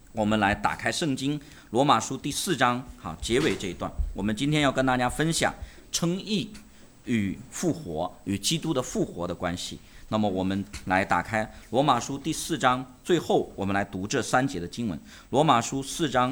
我们来打开圣经罗马书第4章，好，结尾这一段。我们今天要跟大家分享称义与复活，与基督的复活的关系。那么我们来打开罗马书第4章，最后我们来读这3节的经文。罗马书4章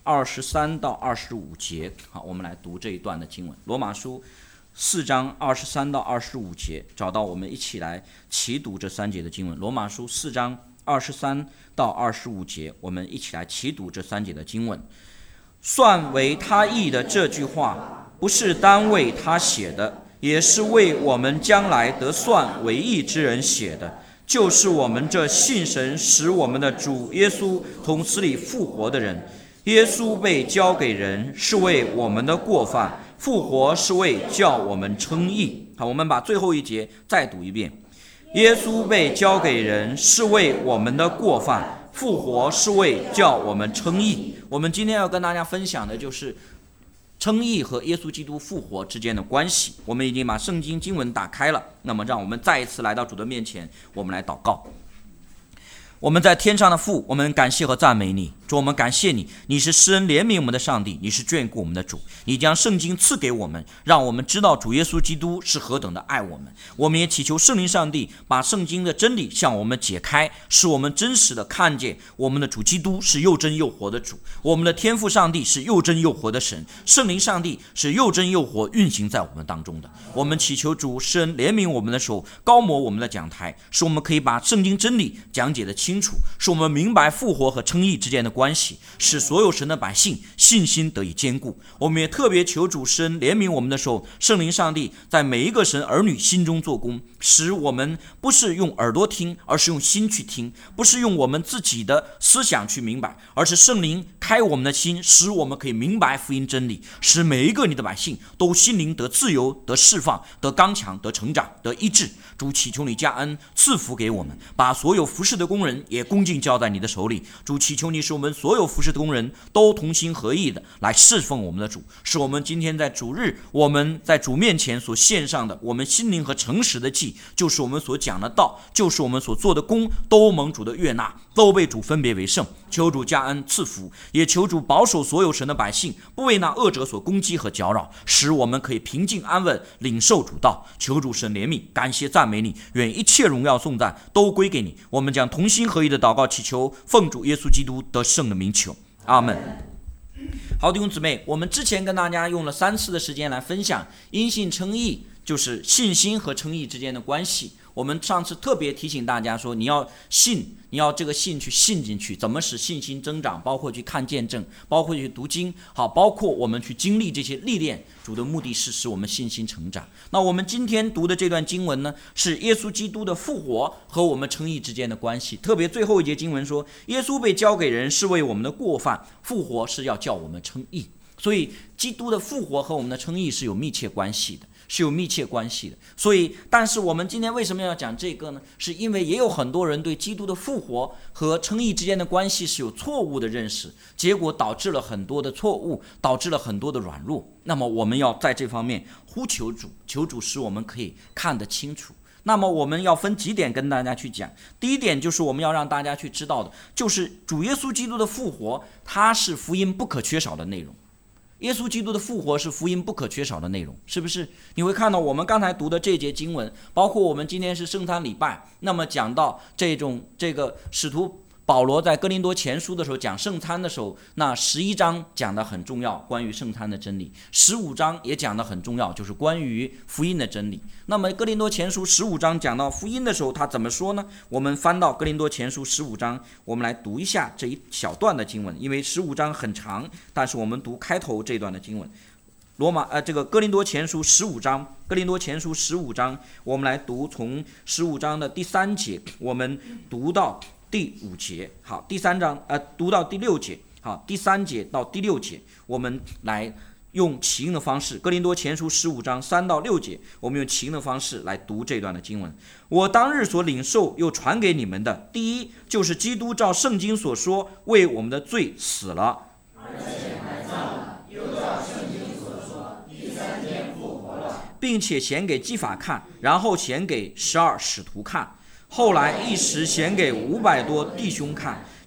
23到25节，好，我们来读这一段的经文。罗马书4章23到25节，找到我们一起来齐读这3节的经文。罗马书4章23到25节，我们一起来齐读这3节的经文。算为他义的这句话，不是单为他写的，也是为我们将来得算为义之人写的，就是我们这信神使我们的主耶稣从死里复活的人。耶稣被交给人，是为我们的过犯；复活是为叫我们称义。好，我们把最后一节再读一遍。耶稣被交给人，是为我们的过犯；复活是为叫我们称义。我们今天要跟大家分享的就是称义和耶稣基督复活之间的关系。我们已经把圣经经文打开了，那么让我们再一次来到主的面前，我们来祷告。我们在天上的父，我们感谢和赞美你，主，我们感谢你，你是施恩怜悯我们的上帝，你是眷顾我们的主，你将圣经赐给我们，让我们知道主耶稣基督是何等的爱我们。我们也祈求圣灵上帝把圣经的真理向我们解开，使我们真实的看见我们的主基督是又真又活的主，我们的天父上帝是又真又活的神，圣灵上帝是又真又活运行在我们当中的。我们祈求主施恩怜悯我们的手，高摩我们的讲台，使我们可以把圣经真理讲解得清楚，使我们明白复活和称义之间的关系，使所有神的百姓信心得以坚固。我们也特别求主施恩怜悯我们的时候，圣灵上帝在每一个神儿女心中做工，使我们不是用耳朵听，而是用心去听；不是用我们自己的思想去明白，而是圣灵开我们的心，使我们可以明白福音真理，使每一个你的百姓都心灵得自由，得释放，得刚强，得成长，得医治。主，祈求你加恩赐福给我们，把所有服侍的工人也恭敬交在你的手里。主，祈求你使我们所有服侍的工人都同心合意的来侍奉我们的主，使我们今天在主日，我们在主面前所献上的我们心灵和诚实的祭，就是我们所讲的道，就是我们所做的功，都蒙主的悦纳，都被主分别为圣。求主加恩赐福，也求主保守所有神的百姓，不为那恶者所攻击和搅扰，使我们可以平静安稳领受主道。求主神怜悯，感谢赞美你，愿一切荣耀颂赞都归给你。我们将同心合意的祷告祈求，奉主耶稣基督得胜的名求，阿们。好，弟兄姊妹，我们之前跟大家用了3次的时间来分享因信称义，就是信心和称义之间的关系。我们上次特别提醒大家说，你要信，你要这个信去信进去，怎么使信心增长，包括去看见证，包括去读经，好，包括我们去经历这些历练，主的目的是使我们信心成长。那我们今天读的这段经文呢，是耶稣基督的复活和我们称义之间的关系。特别最后一节经文说，耶稣被交给人是为我们的过犯，复活是要叫我们称义。所以基督的复活和我们的称义是有密切关系的，所以但是我们今天为什么要讲这个呢？是因为也有很多人对基督的复活和称义之间的关系是有错误的认识，结果导致了很多的错误，导致了很多的软弱。那么我们要在这方面呼求主，求主使我们可以看得清楚。那么我们要分几点跟大家去讲。第一点就是我们要让大家去知道的，就是主耶稣基督的复活，它是福音不可缺少的内容。耶稣基督的复活是福音不可缺少的内容，是不是？你会看到我们刚才读的这节经文，包括我们今天是圣餐礼拜，那么讲到这个使徒保罗在哥林多前书的时候讲圣餐的时候，那11章讲的很重要，关于圣餐的真理；15章也讲的很重要，就是关于福音的真理。那么哥林多前书15章讲到福音的时候，他怎么说呢？我们翻到哥林多前书15章，我们来读一下这一小段的经文，因为15章很长，但是我们读开头这段的经文。哥林多前书15章，我们来读从15章的第3节，我们读到第5节，好，读到第6节，好，第3节到第6节，我们来用起因的方式，哥林多前书15章3到6节，我们用起因的方式来读这段的经文。我当日所领受又传给你们的，第一就是基督照圣经所说，为我们的罪死了，而且埋葬了，又照圣经所说，第3天复活了，并且显给基法看，然后显给12使徒看，后来一时显给500多弟兄看。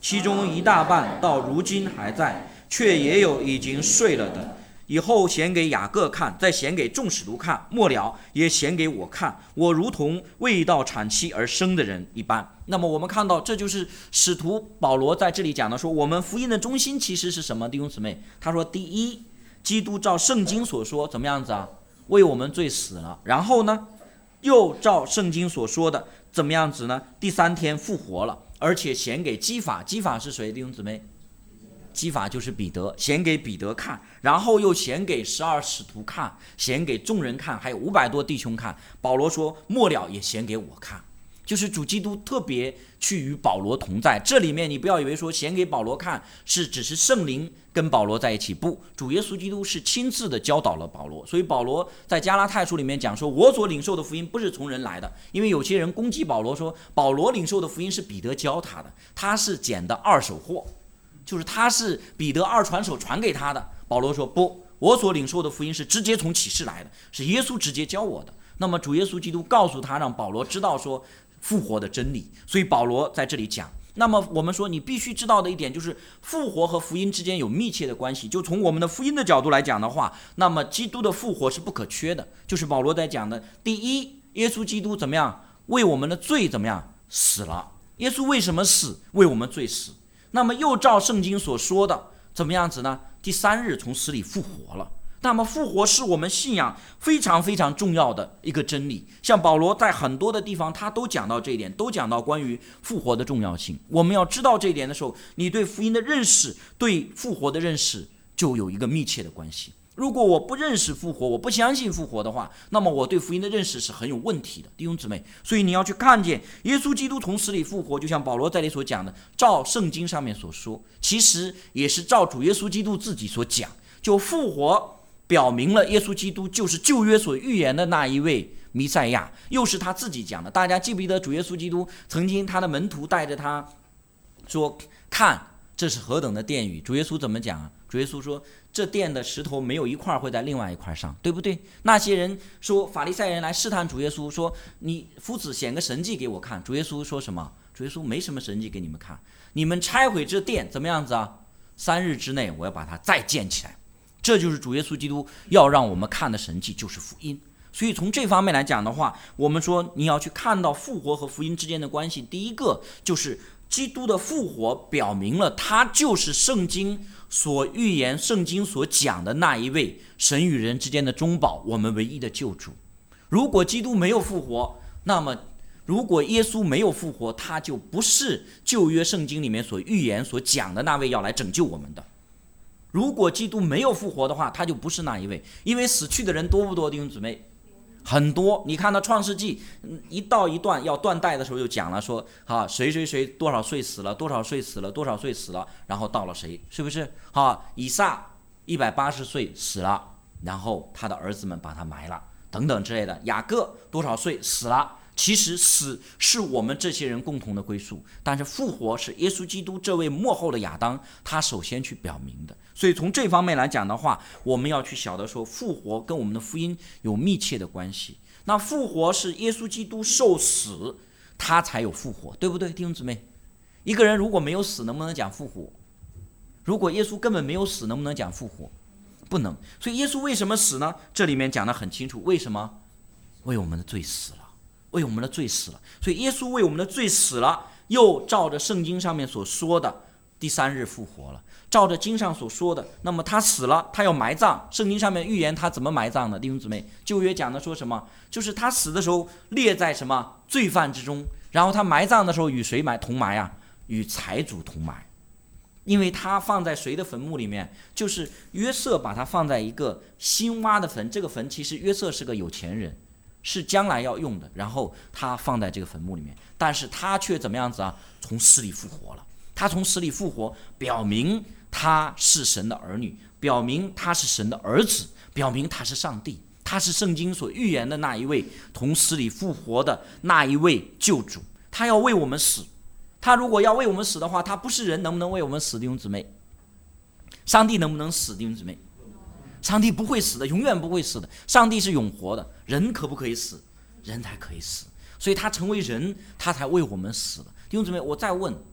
其中一大半到如今还在，却也有已经睡了的。以后显给雅各看，再显给众使徒看，末了也显给我看，我如同未到产期而生的人一般。那么我们看到，这就是使徒保罗在这里讲的，说我们福音的中心其实是什么？弟兄姊妹，他说第一，基督照圣经所说怎么样子啊？为我们罪死了。然后呢，又照圣经所说的怎么样子呢？第三天复活了，而且显给基法。基法是谁？弟兄姊妹，基法就是彼得，显给彼得看，然后又显给12使徒看，显给众人看，还有500多弟兄看。保罗说末了也显给我看，就是主基督特别去与保罗同在。这里面你不要以为说显给保罗看是只是圣灵跟保罗在一起，不，主耶稣基督是亲自的教导了保罗。所以保罗在加拉太书里面讲说，我所领受的福音不是从人来的，因为有些人攻击保罗说保罗领受的福音是彼得教他的，他是捡的二手货，就是他是彼得二传手传给他的。保罗说不，我所领受的福音是直接从启示来的，是耶稣直接教我的。那么主耶稣基督告诉他，让保罗知道说复活的真理，所以保罗在这里讲。那么我们说你必须知道的一点就是复活和福音之间有密切的关系。就从我们的福音的角度来讲的话，那么基督的复活是不可缺的，就是保罗在讲的。第一，耶稣基督怎么样为我们的罪怎么样死了？耶稣为什么死？为我们罪死。那么又照圣经所说的怎么样子呢？第3日从死里复活了。那么复活是我们信仰非常非常重要的一个真理。像保罗在很多的地方他都讲到这一点，都讲到关于复活的重要性。我们要知道这一点的时候，你对福音的认识，对复活的认识就有一个密切的关系。如果我不认识复活，我不相信复活的话，那么我对福音的认识是很有问题的，弟兄姊妹。所以你要去看见耶稣基督从死里复活，就像保罗在这里所讲的，照圣经上面所说，其实也是照主耶稣基督自己所讲。就复活表明了耶稣基督就是旧约所预言的那一位弥赛亚，又是他自己讲的。大家记不记得主耶稣基督曾经他的门徒带着他说，看这是何等的殿宇。主耶稣怎么讲啊？主耶稣说，这殿的石头没有一块会在另外一块上，对不对？那些人说，法利赛人来试探主耶稣，说你夫子显个神迹给我看。主耶稣说什么？主耶稣没什么神迹给你们看，你们拆毁这殿怎么样子啊？3日之内我要把它再建起来。这就是主耶稣基督要让我们看的神迹，就是福音。所以从这方面来讲的话，我们说你要去看到复活和福音之间的关系。第一个就是基督的复活表明了他就是圣经所预言、圣经所讲的那一位神与人之间的中保，我们唯一的救主。如果基督没有复活，那么如果耶稣没有复活，他就不是旧约圣经里面所预言所讲的那位要来拯救我们的。如果基督没有复活的话，他就不是那一位。因为死去的人多不多，弟兄姊妹？很多。你看到创世纪一到一段要断代的时候就讲了，说谁谁谁多少岁死了，多少岁死了，多少岁死了，然后到了谁，是不是？以撒180岁死了，然后他的儿子们把他埋了，等等之类的。雅各多少岁死了。其实死是我们这些人共同的归宿，但是复活是耶稣基督这位末后的亚当他首先去表明的。所以从这方面来讲的话，我们要去晓得说复活跟我们的福音有密切的关系。那复活是耶稣基督受死他才有复活，对不对，弟兄姊妹？一个人如果没有死，能不能讲复活？如果耶稣根本没有死，能不能讲复活？不能。所以耶稣为什么死呢？这里面讲得很清楚，为什么？为我们的罪死了，为我们的罪死了。所以耶稣为我们的罪死了，又照着圣经上面所说的第3日复活了。照着经上所说的，那么他死了，他要埋葬。圣经上面预言他怎么埋葬的，弟兄姊妹？旧约讲的说什么？就是他死的时候列在什么罪犯之中，然后他埋葬的时候与谁同埋啊？与财主同埋。因为他放在谁的坟墓里面？就是约瑟把他放在一个新挖的坟，这个坟其实约瑟是个有钱人，是将来要用的，然后他放在这个坟墓里面，但是他却怎么样子啊？从死里复活了。他从死里复活，表明他是神的儿女，表明他是神的儿子，表明他是上帝，他是圣经所预言的那一位从死里复活的那一位救主。他要为我们死，他如果要为我们死的话，他不是人，能不能为我们死，弟兄姊妹？上帝能不能死，弟兄姊妹？上帝不会死的，永远不会死的。上帝是永活的，人可不可以死？人才可以死。所以他成为人，他才为我们死的。弟兄姊妹，我再问，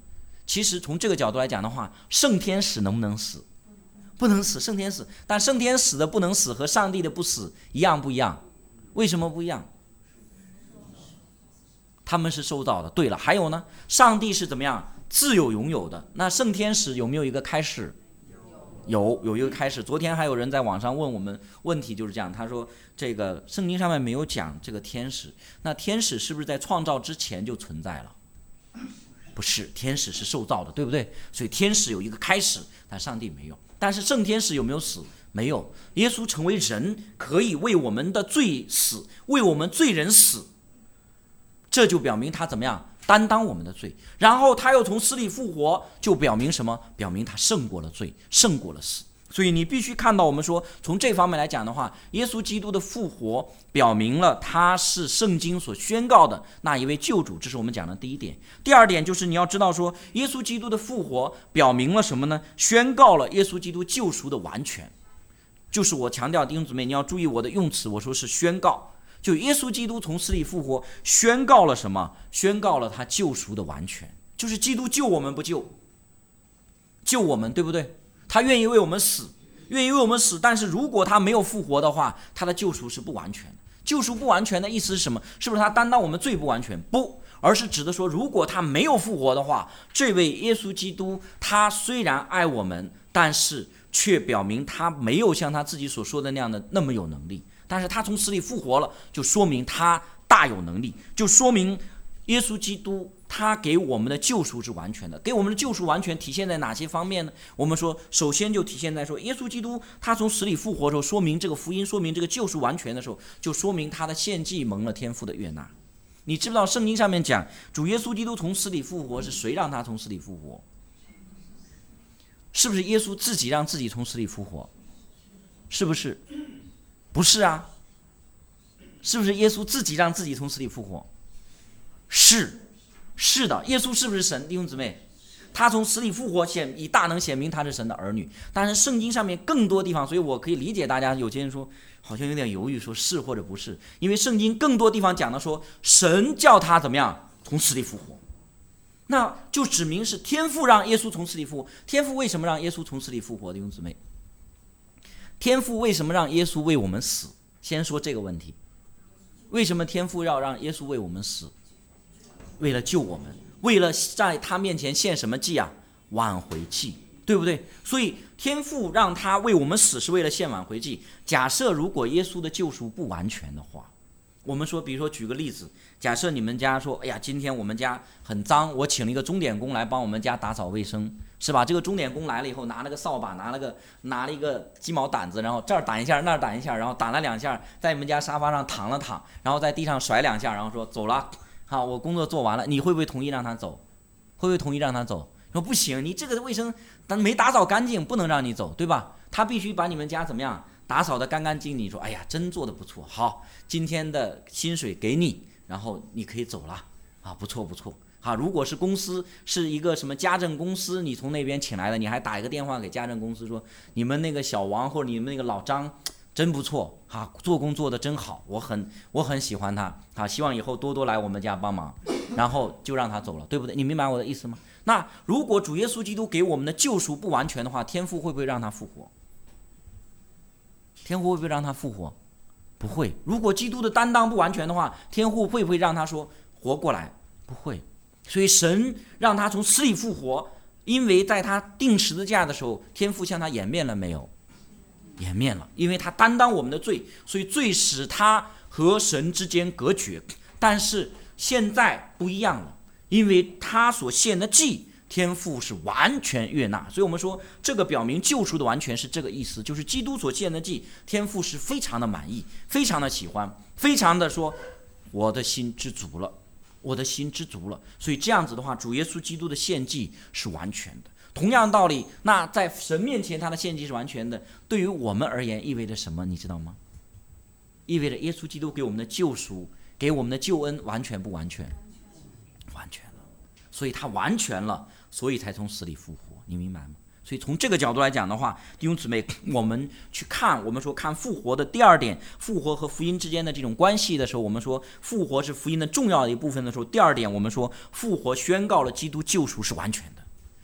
其实从这个角度来讲的话，圣天使能不能死？不能死，圣天使。但圣天使的不能死和上帝的不死一样不一样？为什么不一样？他们是受造的。对了，还有呢，上帝是怎么样？自有拥有的。那圣天使有没有一个开始？有一个开始。昨天还有人在网上问我们问题，就是这样，他说这个圣经上面没有讲这个天使，那天使是不是在创造之前就存在了？不是，天使是受造的，对不对？所以天使有一个开始，但上帝没有。但是圣天使有没有死？没有。耶稣成为人，可以为我们的罪死，为我们罪人死，这就表明他怎么样？担当我们的罪。然后他又从死里复活，就表明什么？表明他胜过了罪，胜过了死。所以你必须看到，我们说从这方面来讲的话，耶稣基督的复活表明了他是圣经所宣告的那一位救主，这是我们讲的第一点。第二点就是你要知道说，耶稣基督的复活表明了什么呢？宣告了耶稣基督救赎的完全。就是我强调弟兄姊妹，你要注意我的用词，我说是宣告。就耶稣基督从死里复活，宣告了什么？宣告了他救赎的完全。就是基督救我们不救我们，对不对？他愿意为我们死，但是如果他没有复活的话，他的救赎是不完全的。救赎不完全的意思是什么？是不是他担当我们罪不完全？不，而是指的说，如果他没有复活的话，这位耶稣基督他虽然爱我们，但是却表明他没有像他自己所说的那样的那么有能力。但是他从死里复活了，就说明他大有能力，就说明耶稣基督他给我们的救赎是完全的。给我们的救赎完全体现在哪些方面呢？我们说首先就体现在说，耶稣基督他从死里复活的时候，说明这个福音，说明这个救赎完全的时候，就说明他的献祭蒙了天父的悦纳。你知不知道圣经上面讲主耶稣基督从死里复活，是谁让他从死里复活？是不是耶稣自己让自己从死里复活？是不是？不是啊。是不是耶稣自己让自己从死里复活？是的。耶稣是不是神？弟兄姊妹，他从死里复活，以大能显明他是神的儿女。但是圣经上面更多地方，所以我可以理解大家有些人说好像有点犹豫，说是或者不是，因为圣经更多地方讲的说神叫他怎么样从死里复活，那就指明是天父让耶稣从死里复活。天父为什么让耶稣从死里复活？弟兄姊妹，天父为什么让耶稣为我们死？先说这个问题，为什么天父要让耶稣为我们死？为了救我们，为了在他面前献什么祭啊？挽回祭，对不对？所以天父让他为我们死，是为了献挽回祭。假设如果耶稣的救赎不完全的话，我们说，比如说举个例子，假设你们家说，哎呀，今天我们家很脏，我请了一个钟点工来帮我们家打扫卫生，是吧？这个钟点工来了以后，拿了个扫把，拿了一个鸡毛掸子，然后这儿掸一下，那儿掸一下，然后掸了2下，在你们家沙发上躺了躺，然后在地上甩2下，然后说走了，好，我工作做完了，你会不会同意让他走？会不会同意让他走？说不行，你这个卫生没打扫干净，不能让你走，对吧？他必须把你们家怎么样打扫得干干净净。你说，哎呀，真做得不错，好，今天的薪水给你，然后你可以走了啊，不错。好，如果是公司是一个什么家政公司，你从那边请来的，你还打一个电话给家政公司说，你们那个小王或者你们那个老张真不错啊，做工做得真好，我很喜欢他啊，希望以后多多来我们家帮忙，然后就让他走了，对不对？你明白我的意思吗？那如果主耶稣基督给我们的救赎不完全的话，天父会不会让他复活？天父会不会让他复活？不会。如果基督的担当不完全的话，天父会不会让他说活过来？不会。所以神让他从死里复活，因为在他钉十字架的时候，天父向他掩面了没有？掩面了，因为他担当我们的罪，所以罪使他和神之间隔绝。但是现在不一样了，因为他所献的祭，天父是完全悦纳。所以我们说这个表明救赎的完全是这个意思，就是基督所献的祭，天父是非常的满意，非常的喜欢，非常的说我的心知足了。所以这样子的话，主耶稣基督的献祭是完全的。同样道理，那在神面前他的献祭是完全的，对于我们而言意味着什么？你知道吗？意味着耶稣基督给我们的救赎，给我们的救恩完全不完全？完全了。所以他完全了，所以才从死里复活，你明白吗？所以从这个角度来讲的话，弟兄姊妹，我们去看，我们说看复活的第二点，复活和福音之间的这种关系的时候，我们说复活是福音的重要的一部分的时候，第二点我们说复活宣告了基督救赎是完全的。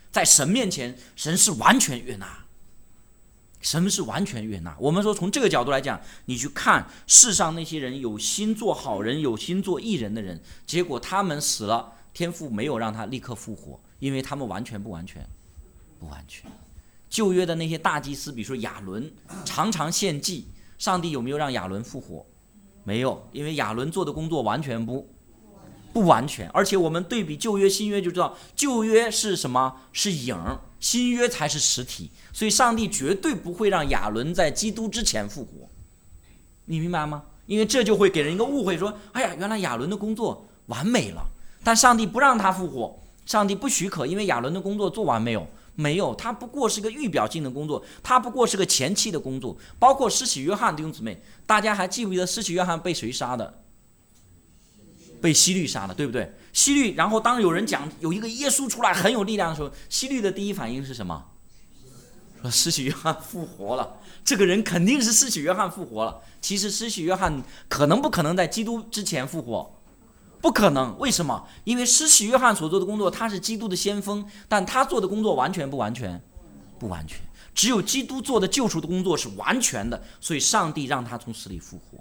在神面前，神是完全悦纳。神是完全悦纳。我们说从这个角度来讲，你去看世上那些人有心做好人、有心做义人的人，结果他们死了，天父没有让他立刻复活，因为他们完全不完全。旧约的那些大祭司，比如说亚伦，常常献祭，上帝有没有让亚伦复活？没有，因为亚伦做的工作完全不完全。而且我们对比旧约新约就知道，旧约是什么？是影，新约才是实体。所以上帝绝对不会让亚伦在基督之前复活，你明白吗？因为这就会给人一个误会，说哎呀，原来亚伦的工作完美了，但上帝不让他复活，上帝不许可，因为亚伦的工作做完没有？没有，他不过是个预表性的工作，他不过是个前期的工作。包括施洗约翰，弟兄姊妹，大家还记不记得施洗约翰被谁杀的？被希律杀的，对不对？希律，然后当有人讲有一个耶稣出来很有力量的时候，希律的第一反应是什么？说施洗约翰复活了，这个人肯定是施洗约翰复活了。其实施洗约翰不可能在基督之前复活？不可能。为什么？因为施洗约翰所做的工作，他是基督的先锋，但他做的工作完全不完全？不完全。只有基督做的救赎的工作是完全的，所以上帝让他从死里复活。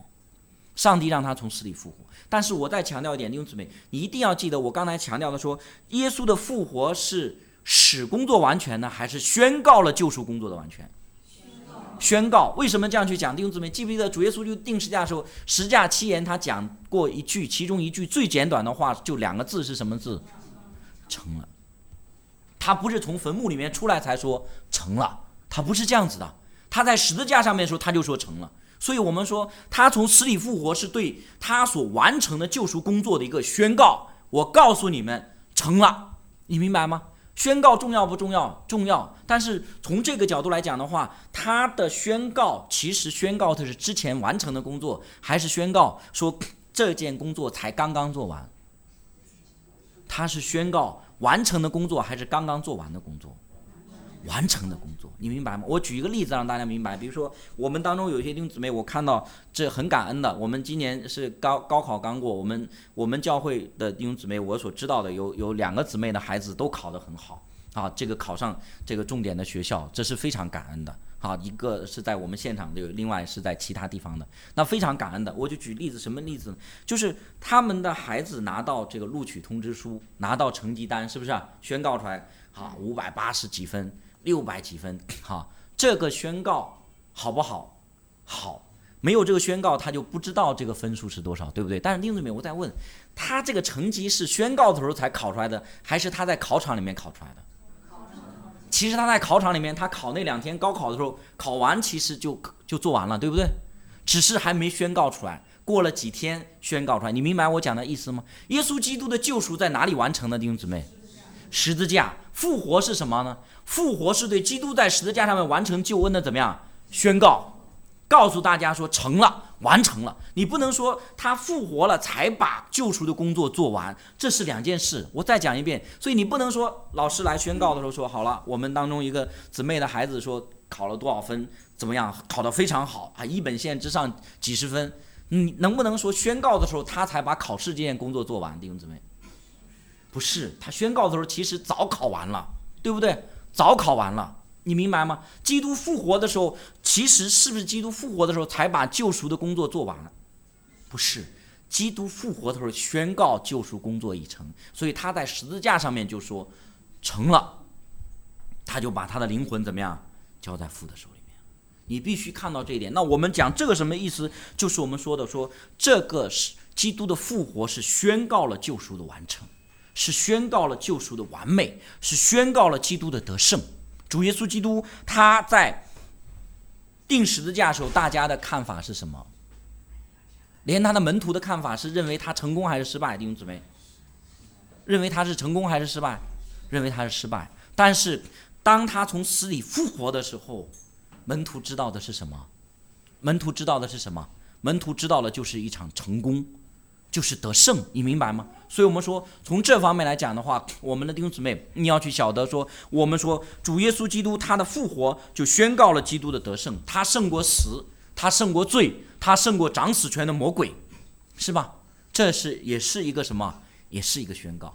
但是我再强调一点，弟兄姊妹，你一定要记得我刚才强调的说，耶稣的复活是使工作完全呢，还是宣告了救赎工作的完全？宣告。为什么这样去讲？弟兄姊妹，记不记得主耶稣就钉十字架的时候，十架七言他讲过一句，其中一句最简短的话就2个字，是什么字？成了。他不是从坟墓里面出来才说成了，他不是这样子的，他在十字架上面的时候他就说成了。所以我们说他从死里复活是对他所完成的救赎工作的一个宣告。我告诉你们成了，你明白吗？宣告重要不重要？重要。但是从这个角度来讲的话，他的宣告其实宣告的是之前完成的工作，还是宣告说这件工作才刚刚做完？他是宣告完成的工作，还是刚刚做完的工作？完成的工作，你明白吗？我举一个例子让大家明白。比如说我们当中有一些弟兄姊妹，我看到这很感恩的，我们今年是高考刚过，我们教会的弟兄姊妹，我所知道的有2个姊妹的孩子都考得很好啊，这个考上这个重点的学校，这是非常感恩的。好，一个是在我们现场的，另外是在其他地方的，那非常感恩的。我就举例子，什么例子呢？就是他们的孩子拿到这个录取通知书，拿到成绩单，是不是宣告出来好580几分，600几分，好，这个宣告好不好？好，没有这个宣告，他就不知道这个分数是多少，对不对？但是弟兄姊妹，我在问，他这个成绩是宣告的时候才考出来的，还是他在考场里面考出来的？其实他在考场里面，他考那2天高考的时候，考完其实就做完了，对不对？只是还没宣告出来，过了几天宣告出来。你明白我讲的意思吗？耶稣基督的救赎在哪里完成的，弟兄姊妹？十字架。复活是什么呢？复活是对基督在十字架上面完成救恩的怎么样？宣告，告诉大家说成了，完成了。你不能说他复活了才把救赎的工作做完，这是2件事。我再讲一遍，所以你不能说老师来宣告的时候说好了，我们当中一个姊妹的孩子说考了多少分，怎么样，考得非常好啊，一本线之上几十分。你能不能说宣告的时候他才把考试这件工作做完，弟兄姊妹？不是，他宣告的时候其实早考完了，对不对？早考完了，你明白吗？基督复活的时候，其实是不是基督复活的时候才把救赎的工作做完了？不是，基督复活的时候宣告救赎工作已成，所以他在十字架上面就说成了，他就把他的灵魂怎么样交在父的手里面。你必须看到这一点。那我们讲这个什么意思？就是我们说的说这个是基督的复活是宣告了救赎的完成，是宣告了救赎的完美，是宣告了基督的得胜。主耶稣基督他在钉十字架的时候，大家的看法是什么？连他的门徒的看法是认为他成功还是失败？弟兄姊妹，认为他是成功还是失败？认为他是失败。但是当他从死里复活的时候，门徒知道的是什么？门徒知道的是什么？门徒知道的就是一场成功，就是得胜，你明白吗？所以我们说从这方面来讲的话，我们的弟兄姊妹，你要去晓得说，我们说主耶稣基督他的复活就宣告了基督的得胜，他胜过死，他胜过罪，他胜过掌死权的魔鬼，是吧？这是也是一个什么？也是一个宣告。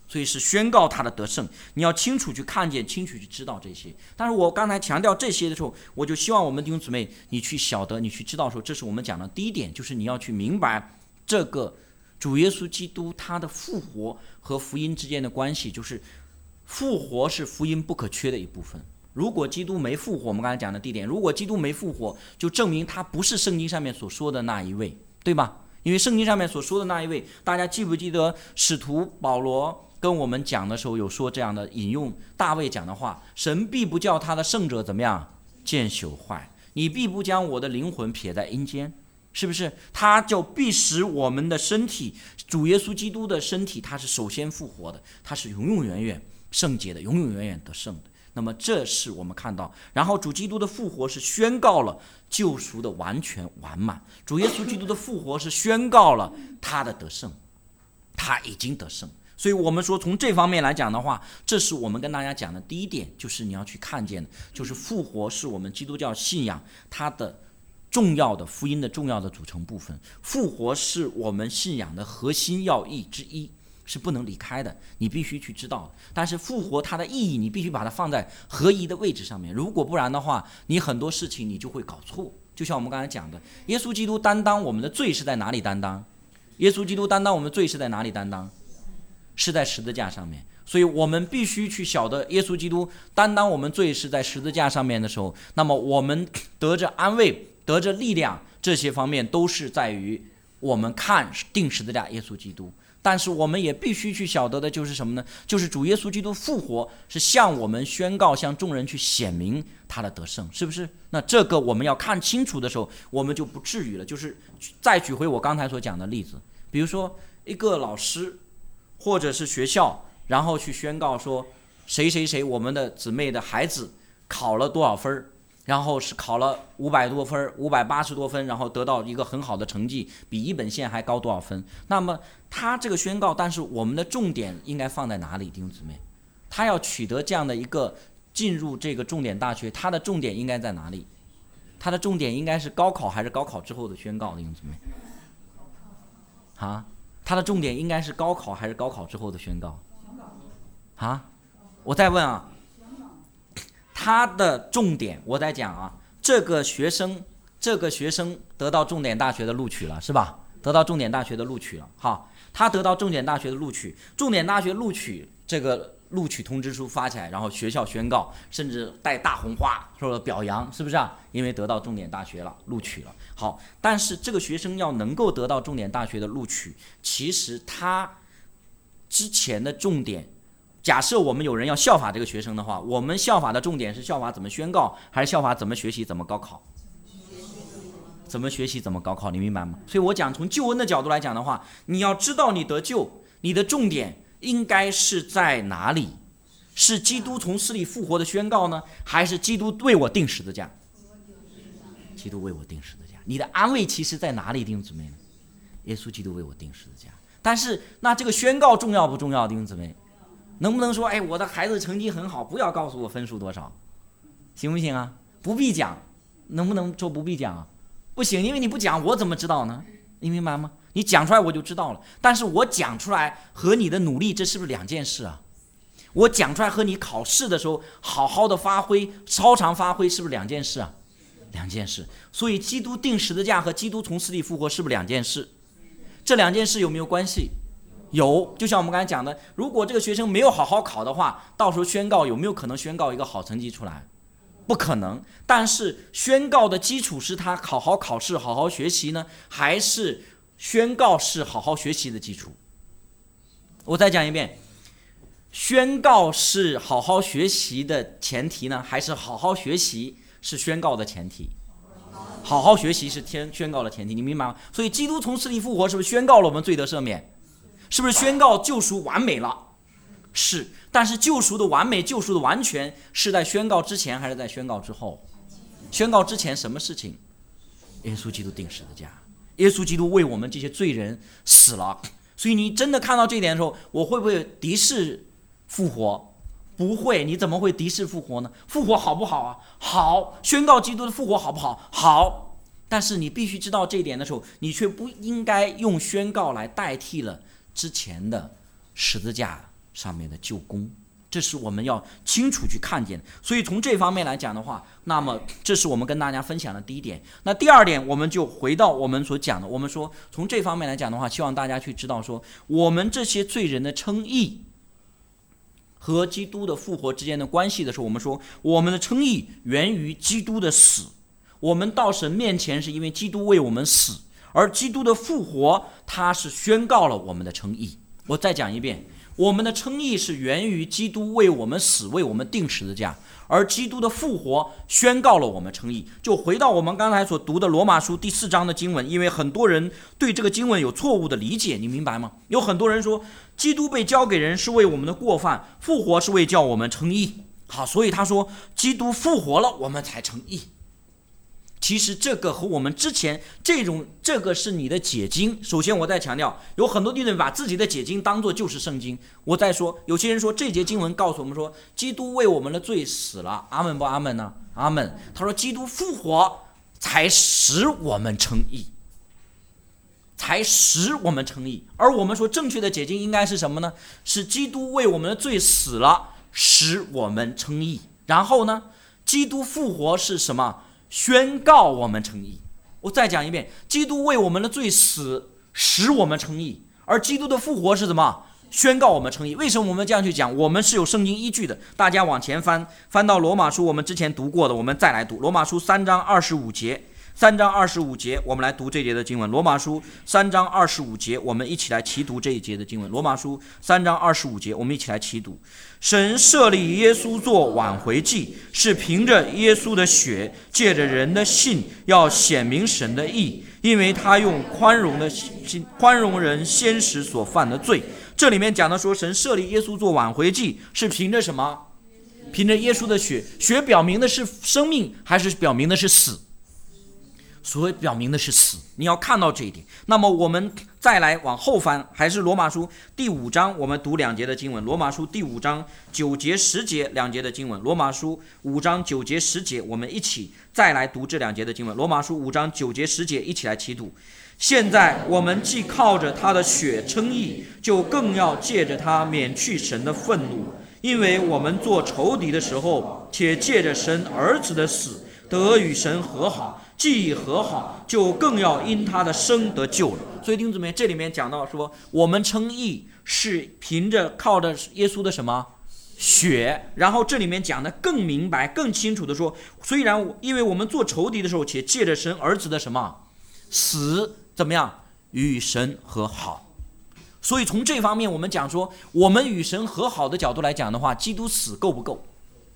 所以是宣告他的得胜。你要清楚去看见，清楚去知道这些。但是我刚才强调这些的时候，我就希望我们弟兄姊妹，你去晓得，你去知道说，这是我们讲的第一点，就是你要去明白这个主耶稣基督他的复活和福音之间的关系，就是复活是福音不可缺的一部分。如果基督没复活，我们刚才讲的第一点，如果基督没复活，就证明他不是圣经上面所说的那一位，对吧？因为圣经上面所说的那一位，大家记不记得使徒保罗跟我们讲的时候有说这样的引用大卫讲的话，神必不叫他的圣者怎么样见朽坏，你必不将我的灵魂撇在阴间，是不是？他就必使我们的身体，主耶稣基督的身体，他是首先复活的，他是永永远远圣洁的，永永远远得胜的。那么这是我们看到，然后主基督的复活是宣告了救赎的完全完满，主耶稣基督的复活是宣告了他的得胜，他已经得胜。所以我们说从这方面来讲的话，这是我们跟大家讲的第一点，就是你要去看见的，就是复活是我们基督教信仰它的重要的福音的重要的组成部分，复活是我们信仰的核心要义之一，是不能离开的，你必须去知道。但是复活它的意义，你必须把它放在合宜的位置上面，如果不然的话，你很多事情你就会搞错。就像我们刚才讲的，耶稣基督担当我们的罪是在哪里担当？耶稣基督担当我们的罪是在哪里担当？是在十字架上面。所以我们必须去晓得，耶稣基督担当我们罪是在十字架上面的时候，那么我们得着安慰，得着力量，这些方面都是在于我们看定十字架耶稣基督。但是我们也必须去晓得的就是什么呢？就是主耶稣基督复活是向我们宣告，向众人去显明他的得胜，是不是？那这个我们要看清楚的时候，我们就不至于了。就是再举回我刚才所讲的例子，比如说一个老师或者是学校，然后去宣告说谁谁谁我们的姊妹的孩子考了多少分，然后是考了500多分，580多分，然后得到一个很好的成绩，比一本线还高多少分。那么他这个宣告，但是我们的重点应该放在哪里？弟兄姊妹，他要取得这样的一个进入这个重点大学，他的重点应该在哪里？他的重点应该是高考还是高考之后的宣告？弟兄姊妹啊，他的重点应该是高考还是高考之后的宣告？啊，我再问啊，他的重点，我在讲啊，这个学生得到重点大学的录取了，是吧？得到重点大学的录取了，好，他得到重点大学的录取，重点大学录取这个录取通知书发起来，然后学校宣告，甚至带大红花说表扬，是不是啊？因为得到重点大学了，录取了。好，但是这个学生要能够得到重点大学的录取，其实他之前的重点，假设我们有人要效法这个学生的话，我们效法的重点是效法怎么宣告，还是效法怎么学习，怎么高考？怎么学习，怎么高考，你明白吗？所以我讲从救恩的角度来讲的话，你要知道你得救，你的重点应该是在哪里？是基督从死里复活的宣告呢，还是基督为我定十字架？基督为我定十字架。你的安慰其实在哪里，弟兄姊妹呢？耶稣基督为我定十字架。但是那这个宣告重要不重要，弟兄姊妹？能不能说，我的孩子成绩很好，不要告诉我分数多少，行不行啊？不必讲，能不能说不必讲啊？不行，因为你不讲，我怎么知道呢？你明白吗？你讲出来我就知道了，但是我讲出来和你的努力，这是不是两件事啊？我讲出来和你考试的时候好好的发挥，超常发挥，是不是两件事啊？两件事。所以基督定十字架和基督从死里复活是不是两件事？这两件事有没有关系？有。就像我们刚才讲的，如果这个学生没有好好考的话，到时候宣告有没有可能宣告一个好成绩出来？不可能。但是宣告的基础是他好好考试，好好学习呢，还是宣告是好好学习的基础？我再讲一遍，宣告是好好学习的前提呢，还是好好学习是宣告的前提？好好学习是宣告的前提，你明白吗？所以基督从死里复活是不是宣告了我们罪得赦免？是不是宣告救赎完美了？是。但是救赎的完美，救赎的完全是在宣告之前还是在宣告之后？宣告之前什么事情？耶稣基督定十字架，耶稣基督为我们这些罪人死了。所以你真的看到这一点的时候，我会不会敌视复活？不会。你怎么会敌视复活呢？复活好不好啊？好。宣告基督的复活好不好？好。但是你必须知道这一点的时候，你却不应该用宣告来代替了之前的十字架上面的救功，这是我们要清楚去看见的。所以从这方面来讲的话，那么这是我们跟大家分享的第一点。那第二点，我们就回到我们所讲的，我们说从这方面来讲的话，希望大家去知道说，我们这些罪人的称义和基督的复活之间的关系的时候，我们说我们的称义源于基督的死，我们到神面前是因为基督为我们死，而基督的复活他是宣告了我们的称义。我再讲一遍，我们的称义是源于基督为我们死，为我们钉十字架，而基督的复活宣告了我们称义。就回到我们刚才所读的罗马书第4章的经文，因为很多人对这个经文有错误的理解，你明白吗？有很多人说基督被交给人是为我们的过犯，复活是为叫我们称义。好，所以他说基督复活了，我们才称义。其实这个和我们之前这个是你的解经。首先我再强调，有很多弟兄把自己的解经当作就是圣经。我再说，有些人说这节经文告诉我们说基督为我们的罪死了，阿们不阿们呢？阿们。他说基督复活才使我们称义，才使我们称义。而我们说正确的解经应该是什么呢？是基督为我们的罪死了，使我们称义。然后呢，基督复活是什么？宣告我们称义。我再讲一遍，基督为我们的罪死，使我们称义，而基督的复活是什么？宣告我们称义。为什么我们这样去讲？我们是有圣经依据的。大家往前翻到罗马书，我们之前读过的，我们再来读罗马书3章25节。3章25节，我们来读这节的经文。罗马书3章25节，我们一起来齐读这一节的经文。罗马书3章25节，我们一起来齐读。神设立耶稣做挽回祭，是凭着耶稣的血，借着人的信，要显明神的义，因为他用宽容人先时所犯的罪。这里面讲的说，神设立耶稣做挽回祭，是凭着什么？凭着耶稣的血。血表明的是生命，还是表明的是死？所谓表明的是死，你要看到这一点。那么我们再来往后翻，还是罗马书第5章，我们读2节的经文。罗马书第5章9节10节2节的经文。罗马书5章9节10节，我们一起再来读这2节的经文。罗马书5章9节10节，一起来齐读。现在我们既靠着他的血称义，就更要借着他免去神的愤怒，因为我们做仇敌的时候，且借着神儿子的死得与神和好，既已和好，就更要因他的生得救了。所以弟兄姊妹，这里面讲到说，我们称义是凭着靠着耶稣的什么血。然后这里面讲的更明白更清楚的说，虽然因为我们做仇敌的时候，且借着神儿子的什么死，怎么样与神和好。所以从这方面我们讲说，我们与神和好的角度来讲的话，基督死够不够？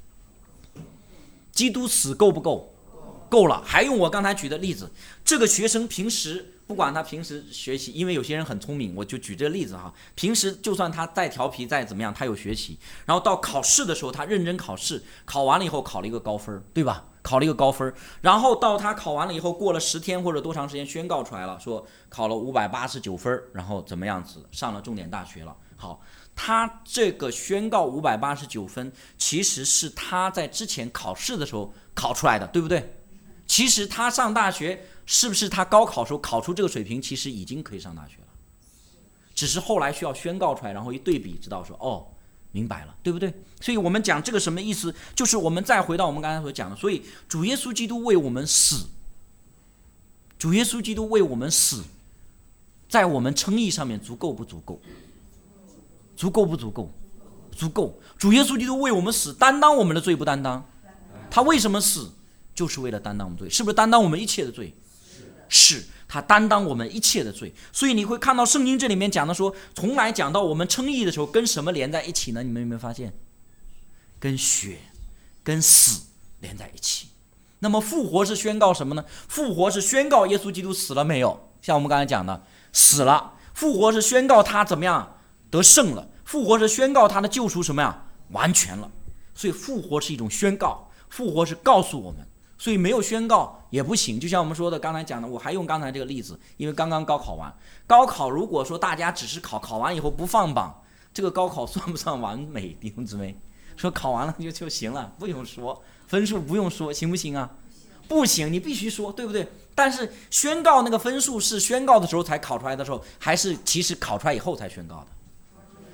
基督死够不够？够了。还用我刚才举的例子，这个学生平时不管他平时学习，因为有些人很聪明，我就举这个例子哈。平时就算他再调皮再怎么样，他有学习，然后到考试的时候他认真考试，考完了以后考了一个高分，对吧？考了一个高分，然后到他考完了以后，过了10天或者多长时间，宣告出来了，说考了589分，然后怎么样子上了重点大学了。好，他这个宣告589分，其实是他在之前考试的时候考出来的，对不对？其实他上大学是不是他高考时候考出这个水平，其实已经可以上大学了，只是后来需要宣告出来，然后一对比知道说哦，明白了，对不对？所以我们讲这个什么意思，就是我们再回到我们刚才所讲的，所以主耶稣基督为我们死，主耶稣基督为我们死，在我们称义上面足够不足够？足够不足够？足够。主耶稣基督为我们死，担当我们的罪不担当？他为什么死？就是为了担当我们罪。是不是担当我们一切的罪？是，他担当我们一切的罪。所以你会看到圣经这里面讲的说，从来讲到我们称义的时候，跟什么连在一起呢？你们有没有发现？跟血跟死连在一起。那么复活是宣告什么呢？复活是宣告耶稣基督死了没有？像我们刚才讲的，死了。复活是宣告他怎么样得胜了。复活是宣告他的救赎什么样完全了。所以复活是一种宣告，复活是告诉我们。所以没有宣告也不行。就像我们说的刚才讲的，我还用刚才这个例子，因为刚刚高考完，高考如果说大家只是考完以后不放榜，这个高考算不算完美？弟兄姊妹说考完了就行了，不用说分数，不用说，行不行啊？不行，你必须说，对不对？但是宣告那个分数是宣告的时候才考出来的时候，还是其实考出来以后才宣告的？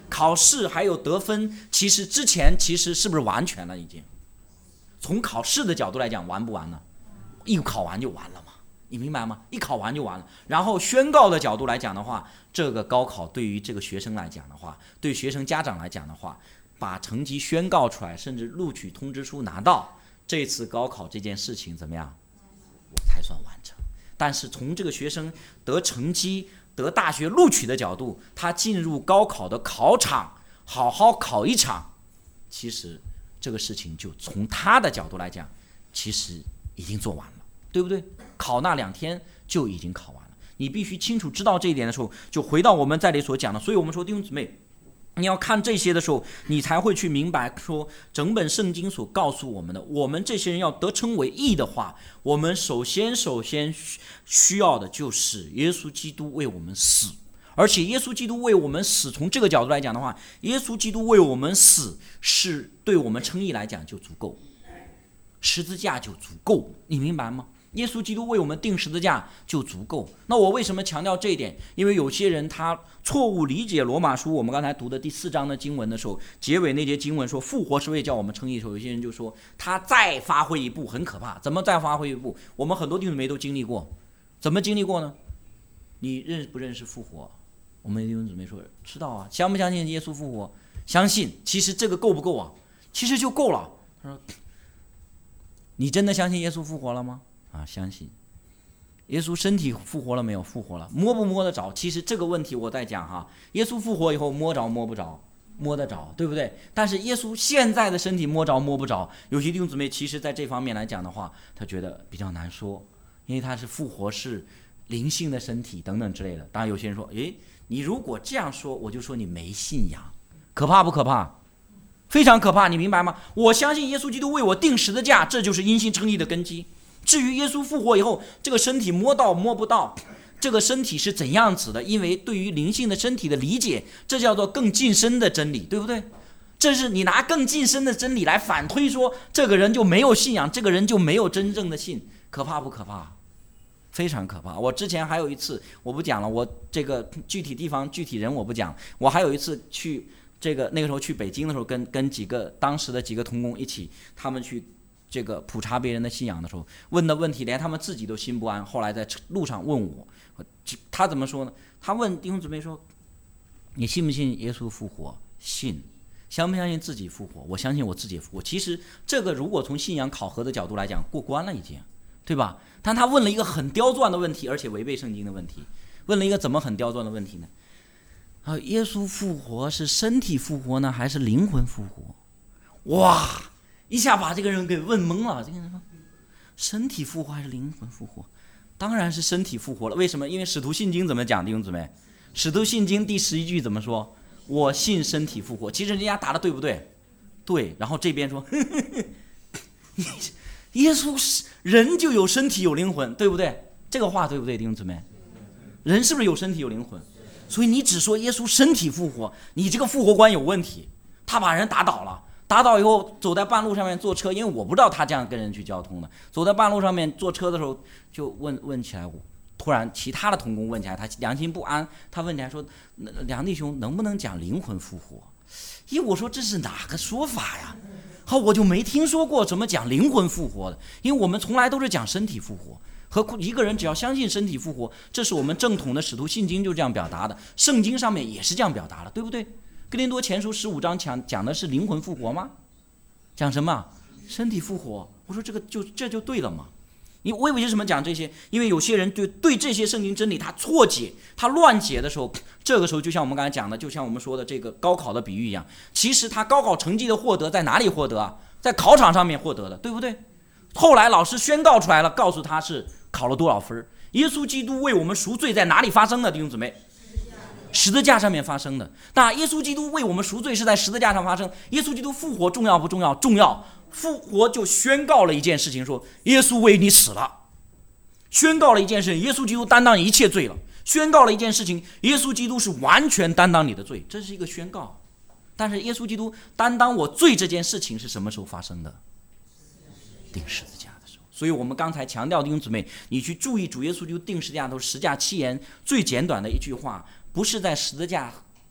考试还有得分，其实之前是不是完全了已经？从考试的角度来讲，完不完了？一考完就完了嘛，你明白吗？一考完就完了。然后宣告的角度来讲的话，这个高考对于这个学生来讲的话，对学生家长来讲的话，把成绩宣告出来，甚至录取通知书拿到，这次高考这件事情怎么样？我才算完成。但是从这个学生得成绩、得大学录取的角度，他进入高考的考场，好好考一场，其实这个事情就从他的角度来讲，其实已经做完了，对不对？考那2天就已经考完了。你必须清楚知道这一点的时候，就回到我们在这里所讲的。所以我们说弟兄姊妹，你要看这些的时候，你才会去明白说整本圣经所告诉我们的，我们这些人要得称为义的话，我们首先需要的就是耶稣基督为我们死。而且耶稣基督为我们死，从这个角度来讲的话，耶稣基督为我们死是对我们称义来讲就足够，十字架就足够，你明白吗？耶稣基督为我们钉十字架就足够。那我为什么强调这一点？因为有些人他错误理解罗马书我们刚才读的第4章的经文的时候，结尾那节经文说复活是为叫我们称义的时候，有些人就说他再发挥一步很可怕。怎么再发挥一步？我们很多弟兄姊妹都经历过。怎么经历过呢？你认不认识复活？我们弟兄姊妹说知道啊。相不相信耶稣复活？相信。其实这个够不够啊？其实就够了。他说你真的相信耶稣复活了吗？相信。耶稣身体复活了没有？复活了。摸不摸得着？其实这个问题我在讲哈，耶稣复活以后摸着摸不着？摸得着，对不对？但是耶稣现在的身体摸着摸不着，有些弟兄姊妹其实在这方面来讲的话，他觉得比较难说，因为他是复活是灵性的身体等等之类的。当然有些人说，诶，你如果这样说，我就说你没信仰，可怕不可怕？非常可怕，你明白吗？我相信耶稣基督为我钉十字架，这就是因信称义的根基。至于耶稣复活以后，这个身体摸到摸不到，这个身体是怎样子的？因为对于灵性的身体的理解，这叫做更近身的真理，对不对？这是你拿更近身的真理来反推说，这个人就没有信仰，这个人就没有真正的信，可怕不可怕？非常可怕。我之前还有一次，我不讲了，我这个具体地方具体人我不讲，我还有一次去那个时候去北京的时候，跟当时的几个同工一起，他们去这个普查别人的信仰的时候，问的问题连他们自己都心不安。后来在路上问我，他怎么说呢？他问弟兄姊妹说：“你信不信耶稣复活？”信。相不相信自己复活？我相信我自己复活。其实这个如果从信仰考核的角度来讲，过关了已经，对吧？但他问了一个很刁钻的问题，而且违背圣经的问题。问了一个怎么很刁钻的问题呢？耶稣复活是身体复活呢，还是灵魂复活？哇！一下把这个人给问懵了。这个人说：“身体复活还是灵魂复活？”当然是身体复活了。为什么？因为使徒信经怎么讲？弟兄姊妹，使徒信经第11句怎么说？我信身体复活。其实人家答的对不对？对。然后这边说：“耶稣是人就有身体有灵魂，对不对？”这个话对不对，弟兄姊妹？人是不是有身体有灵魂？所以你只说耶稣身体复活，你这个复活观有问题。他把人打倒了。打倒以后，走在半路上面坐车，因为我不知道他这样跟人去交通的。走在半路上面坐车的时候，就问起来，突然其他的同工问起来，他良心不安，他问起来说：“梁弟兄，能不能讲灵魂复活？”因为我说这是哪个说法呀？好，我就没听说过怎么讲灵魂复活的，因为我们从来都是讲身体复活。和一个人只要相信身体复活，这是我们正统的使徒信经就这样表达的，圣经上面也是这样表达的，对不对？哥林多前书15章讲的是灵魂复活吗？讲什么？身体复活。我说这就对了嘛。你为什么讲这些？因为有些人对这些圣经真理他错解，他乱解的时候，这个时候就像我们刚才讲的，就像我们说的这个高考的比喻一样，其实他高考成绩的获得在哪里获得啊？在考场上面获得的，对不对？后来老师宣告出来了，告诉他是考了多少分。耶稣基督为我们赎罪在哪里发生的，弟兄姊妹？十字架上面发生的。那耶稣基督为我们赎罪是在十字架上发生。耶稣基督复活重要不重要？重要。复活就宣告了一件事情，说耶稣为你死了。宣告了一件事情，耶稣基督担当一切罪了。宣告了一件事情，耶稣基督是完全担当你的罪，这是一个宣告。但是耶稣基督担当我罪这件事情是什么时候发生的？钉十字架的时候。所以我们刚才强调，弟兄姊妹，你去注意主耶稣基督钉十字架都是十架七言最简短的一句话，不是在十字架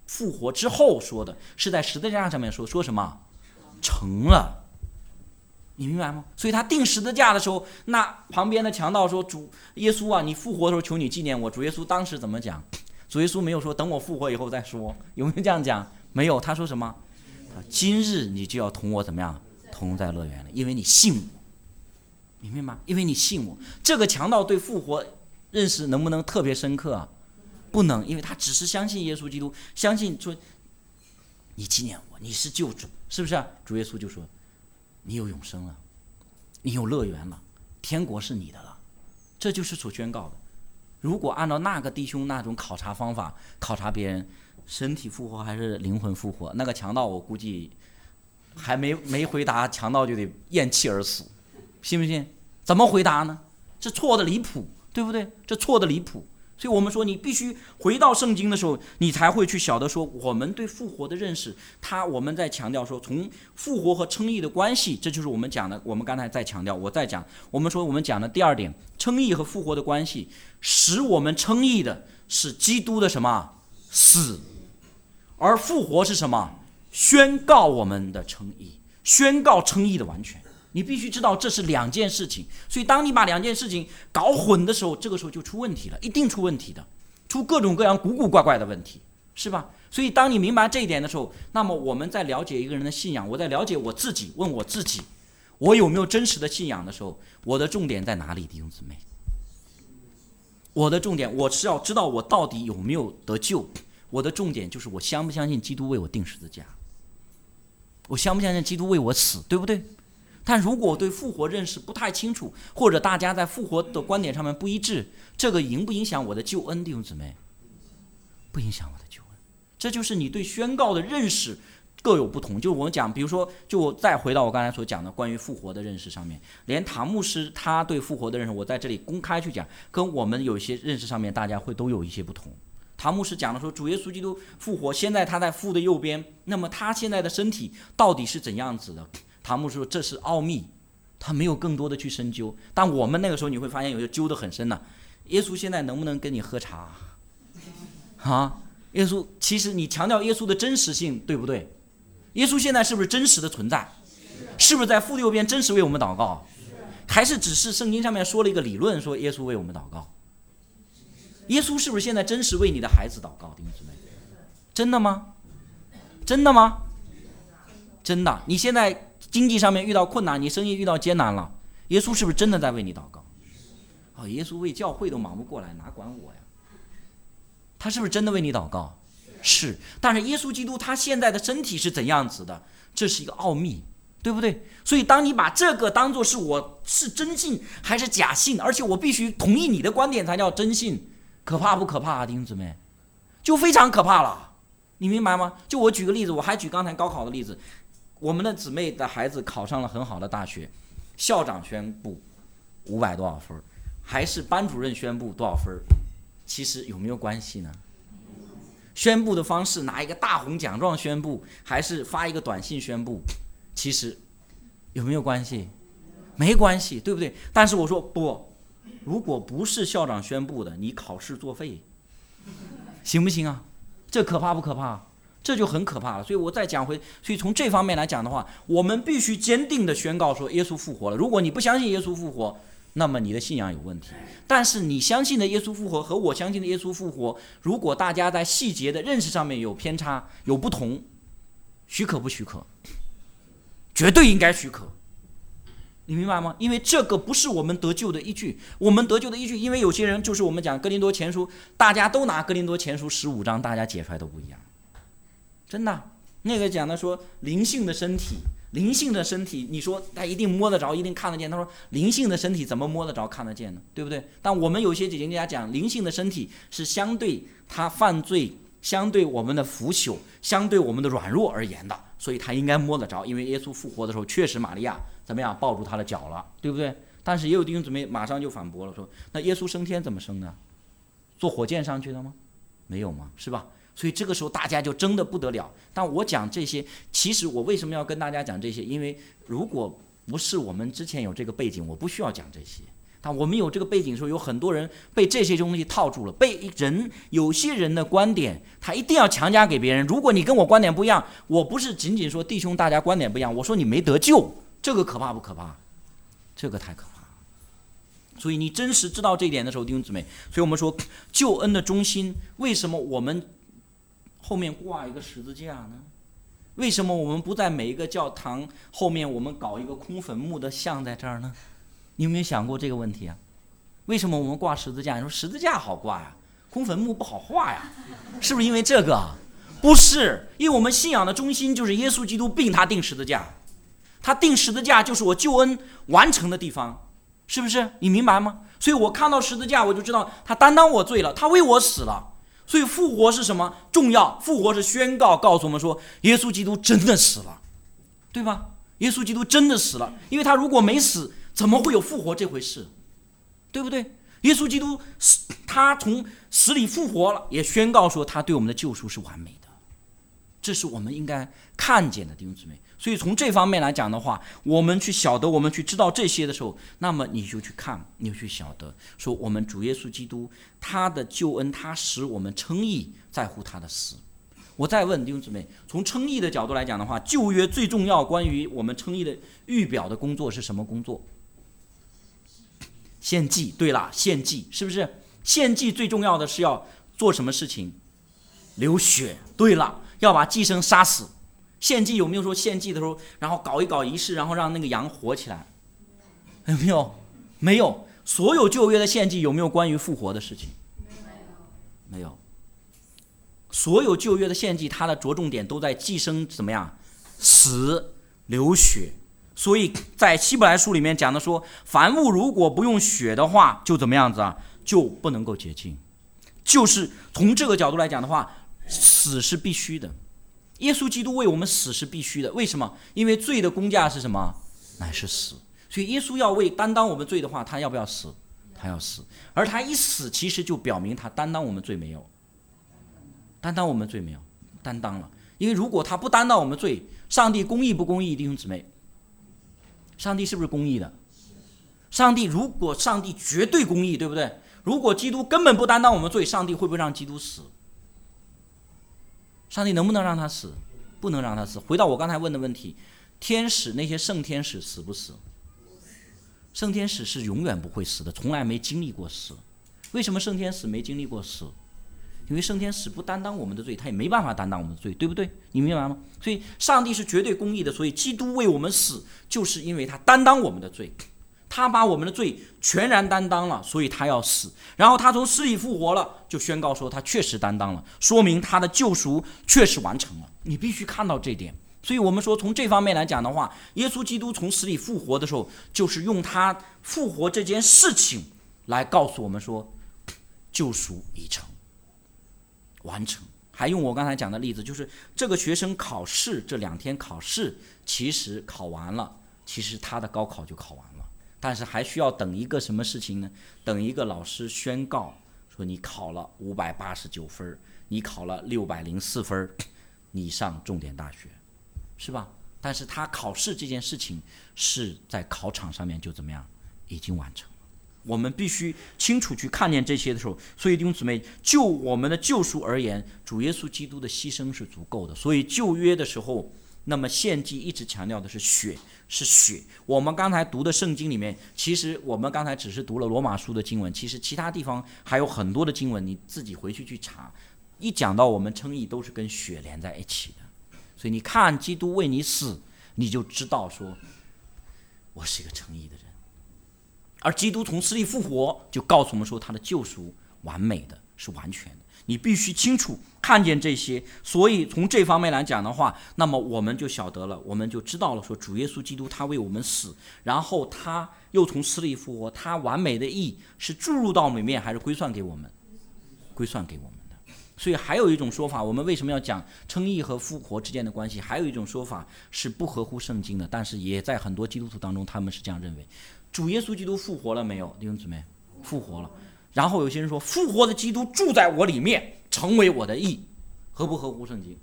复活之后说的，是在十字架上面说什么？成了。你明白吗？所以他钉十字架的时候，那旁边的强盗说：“主耶稣啊，你复活的时候求你纪念我。”主耶稣当时怎么讲？主耶稣没有说等我复活以后再说，有没有这样讲？没有，他说什么？今日你就要同我怎么样？同在乐园了，因为你信我。你明白吗？因为你信我。这个强盗对复活认识能不能特别深刻啊？不能，因为他只是相信耶稣基督，相信说你纪念我，你是救主，是不是啊？主耶稣就说你有永生了，你有乐园了，天国是你的了，这就是所宣告的。如果按照那个弟兄那种考察方法考察别人身体复活还是灵魂复活，那个强盗我估计还没回答，强盗就得咽气而死，信不信？怎么回答呢？这错的离谱，对不对？这错的离谱。所以我们说你必须回到圣经的时候，你才会去晓得说我们对复活的认识，我们在强调说从复活和称义的关系，这就是我们讲的，我们刚才在强调，我在讲，我们讲的第二点，称义和复活的关系，使我们称义的是基督的什么？死，而复活是什么？宣告我们的称义，宣告称义的完全。你必须知道这是两件事情，所以当你把两件事情搞混的时候，这个时候就出问题了，一定出问题的，出各种各样古古怪怪的问题，是吧？所以当你明白这一点的时候，那么我们在了解一个人的信仰，我在了解我自己，问我自己我有没有真实的信仰的时候，我的重点在哪里？弟兄姊妹，我的重点我是要知道我到底有没有得救，我的重点就是我相不相信基督为我钉十字架，我相不相信基督为我死，对不对？但如果我对复活认识不太清楚，或者大家在复活的观点上面不一致，这个影不影响我的救恩？弟兄姊妹，不影响我的救恩。这就是你对宣告的认识各有不同。就我们讲，比如说，就再回到我刚才所讲的关于复活的认识上面，连唐牧师他对复活的认识，我在这里公开去讲，跟我们有一些认识上面大家会都有一些不同。唐牧师讲的说，主耶稣基督复活，现在他在父的右边，那么他现在的身体到底是怎样子的？唐牧师说这是奥秘，他没有更多的去深究。但我们那个时候你会发现有些揪得很深的，耶稣现在能不能跟你喝茶啊？耶稣其实你强调耶稣的真实性，对不对？耶稣现在是不是真实的存在？是不是在父的右边真实为我们祷告？还是只是圣经上面说了一个理论，说耶稣为我们祷告？耶稣是不是现在真实为你的孩子祷告？弟兄姊妹，真的吗？真的吗？真的。你现在经济上面遇到困难，你生意遇到艰难了，耶稣是不是真的在为你祷告？耶稣为教会都忙不过来，哪管我呀？他是不是真的为你祷告？是。但是耶稣基督他现在的身体是怎样子的？这是一个奥秘，对不对？所以当你把这个当作是我是真信还是假信，而且我必须同意你的观点才叫真信，可怕不可怕啊？弟兄姊妹，就非常可怕了，你明白吗？就我举个例子，我还举刚才高考的例子，我们的姊妹的孩子考上了很好的大学，校长宣布500多少分，还是班主任宣布多少分？其实有没有关系呢？宣布的方式拿一个大红奖状宣布，还是发一个短信宣布，其实有没有关系？没关系，对不对？但是我说不，如果不是校长宣布的，你考试作废，行不行啊？这可怕不可怕？这就很可怕了。所以我再讲回，所以从这方面来讲的话，我们必须坚定的宣告说耶稣复活了。如果你不相信耶稣复活，那么你的信仰有问题。但是你相信的耶稣复活和我相信的耶稣复活，如果大家在细节的认识上面有偏差有不同，许可不许可？绝对应该许可，你明白吗？因为这个不是我们得救的依据。我们得救的依据，因为有些人就是我们讲哥林多前书，大家都拿哥林多前书15章，大家解出来都不一样。真的，那个讲的说灵性的身体，灵性的身体，你说他一定摸得着，一定看得见。他说灵性的身体怎么摸得着看得见呢？对不对？但我们有些解经家讲，灵性的身体是相对他犯罪，相对我们的腐朽，相对我们的软弱而言的，所以他应该摸得着。因为耶稣复活的时候，确实玛利亚怎么样抱住他的脚了，对不对？但是也有弟兄姊妹马上就反驳了，说那耶稣升天怎么升呢？坐火箭上去的吗？没有吗？是吧？所以这个时候大家就争得不得了。但我讲这些，其实我为什么要跟大家讲这些？因为如果不是我们之前有这个背景，我不需要讲这些。 但我们有这个背景的时候，有很多人被这些东西套住了，有些人的观点他一定要强加给别人，如果你跟我观点不一样，我不是仅仅说弟兄大家观点不一样，我说你没得救，这个可怕不可怕？这个太可怕了。所以你真实知道这一点的时候，弟兄姊妹，所以我们说救恩的中心，为什么我们后面挂一个十字架呢？为什么我们不在每一个教堂后面我们搞一个空坟墓的像在这儿呢？你有没有想过这个问题啊？为什么我们挂十字架？你说十字架好挂呀，空坟墓不好画呀，是不是因为这个？不是，因为我们信仰的中心就是耶稣基督，并他定十字架，他定十字架就是我救恩完成的地方，是不是？你明白吗？所以我看到十字架，我就知道他担当我罪了，他为我死了。所以复活是什么重要？复活是宣告，告诉我们说耶稣基督真的死了，对吧？耶稣基督真的死了，因为他如果没死，怎么会有复活这回事？对不对？耶稣基督他从死里复活了，也宣告说他对我们的救赎是完美的，这是我们应该看见的，弟兄姊妹。所以从这方面来讲的话，我们去晓得，我们去知道这些的时候，那么你就去看，你就去晓得，说我们主耶稣基督他的救恩，他使我们称义，在乎他的死。我再问弟兄姊妹，从称义的角度来讲的话，旧约最重要关于我们称义的预表的工作是什么工作？献祭。对了，献祭，是不是？献祭最重要的是要做什么事情？流血。对了，要把祭牲杀死。献祭有没有说献祭的时候，然后搞一搞仪式，然后让那个羊活起来？有没有？没有。所有旧约的献祭有没有关于复活的事情？没有。所有旧约的献祭，它的着重点都在祭牲怎么样？死，流血。所以在希伯来书里面讲的说，凡物如果不用血的话，就怎么样子啊？就不能够洁净。就是从这个角度来讲的话，死是必须的。耶稣基督为我们死是必须的，为什么？因为罪的工价是什么？乃是死。所以耶稣要为担当我们罪的话，他要不要死？他要死。而他一死，其实就表明他担当我们罪没有？担当我们罪没有？担当了。因为如果他不担当我们罪，上帝公义不公义？弟兄姊妹，上帝是不是公义的？如果上帝绝对公义，对不对？如果基督根本不担当我们罪，上帝会不会让基督死？上帝能不能让他死？不能让他死。回到我刚才问的问题，天使那些圣天使死不死？圣天使是永远不会死的，从来没经历过死。为什么圣天使没经历过死？因为圣天使不担当我们的罪，他也没办法担当我们的罪，对不对？你明白吗？所以上帝是绝对公义的，所以基督为我们死，就是因为他担当我们的罪，他把我们的罪全然担当了，所以他要死。然后他从死里复活了，就宣告说他确实担当了，说明他的救赎确实完成了。你必须看到这点。所以我们说从这方面来讲的话，耶稣基督从死里复活的时候，就是用他复活这件事情来告诉我们说，救赎已成，完成。还用我刚才讲的例子，就是这个学生考试，这2天考试其实考完了，其实他的高考就考完了，但是还需要等一个什么事情呢？等一个老师宣告说你考了589分，你考了604分，你上重点大学，是吧？但是他考试这件事情是在考场上面就怎么样，已经完成了。我们必须清楚去看见这些的时候，所以弟兄姊妹，就我们的救赎而言，主耶稣基督的牺牲是足够的。所以旧约的时候，那么献祭一直强调的是血，是血。我们刚才读的圣经里面，其实我们刚才只是读了罗马书的经文，其实其他地方还有很多的经文，你自己回去查。一讲到我们称义，都是跟血连在一起的。所以你看基督为你死，你就知道说，我是一个称义的人。而基督从死里复活，就告诉我们说他的救赎完美的，是完全的。你必须清楚看见这些。所以从这方面来讲的话，那么我们就晓得了，我们就知道了说主耶稣基督他为我们死，然后他又从死里复活，他完美的义是注入到里面还是归算给我们？归算给我们的。所以还有一种说法，我们为什么要讲称义和复活之间的关系？还有一种说法是不合乎圣经的，但是也在很多基督徒当中他们是这样认为。主耶稣基督复活了没有？弟兄姊妹，复活了。然后有些人说，复活的基督住在我里面，成为我的义，合不合乎圣经？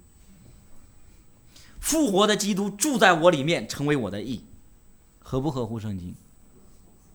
复活的基督住在我里面，成为我的义，合不合乎圣经？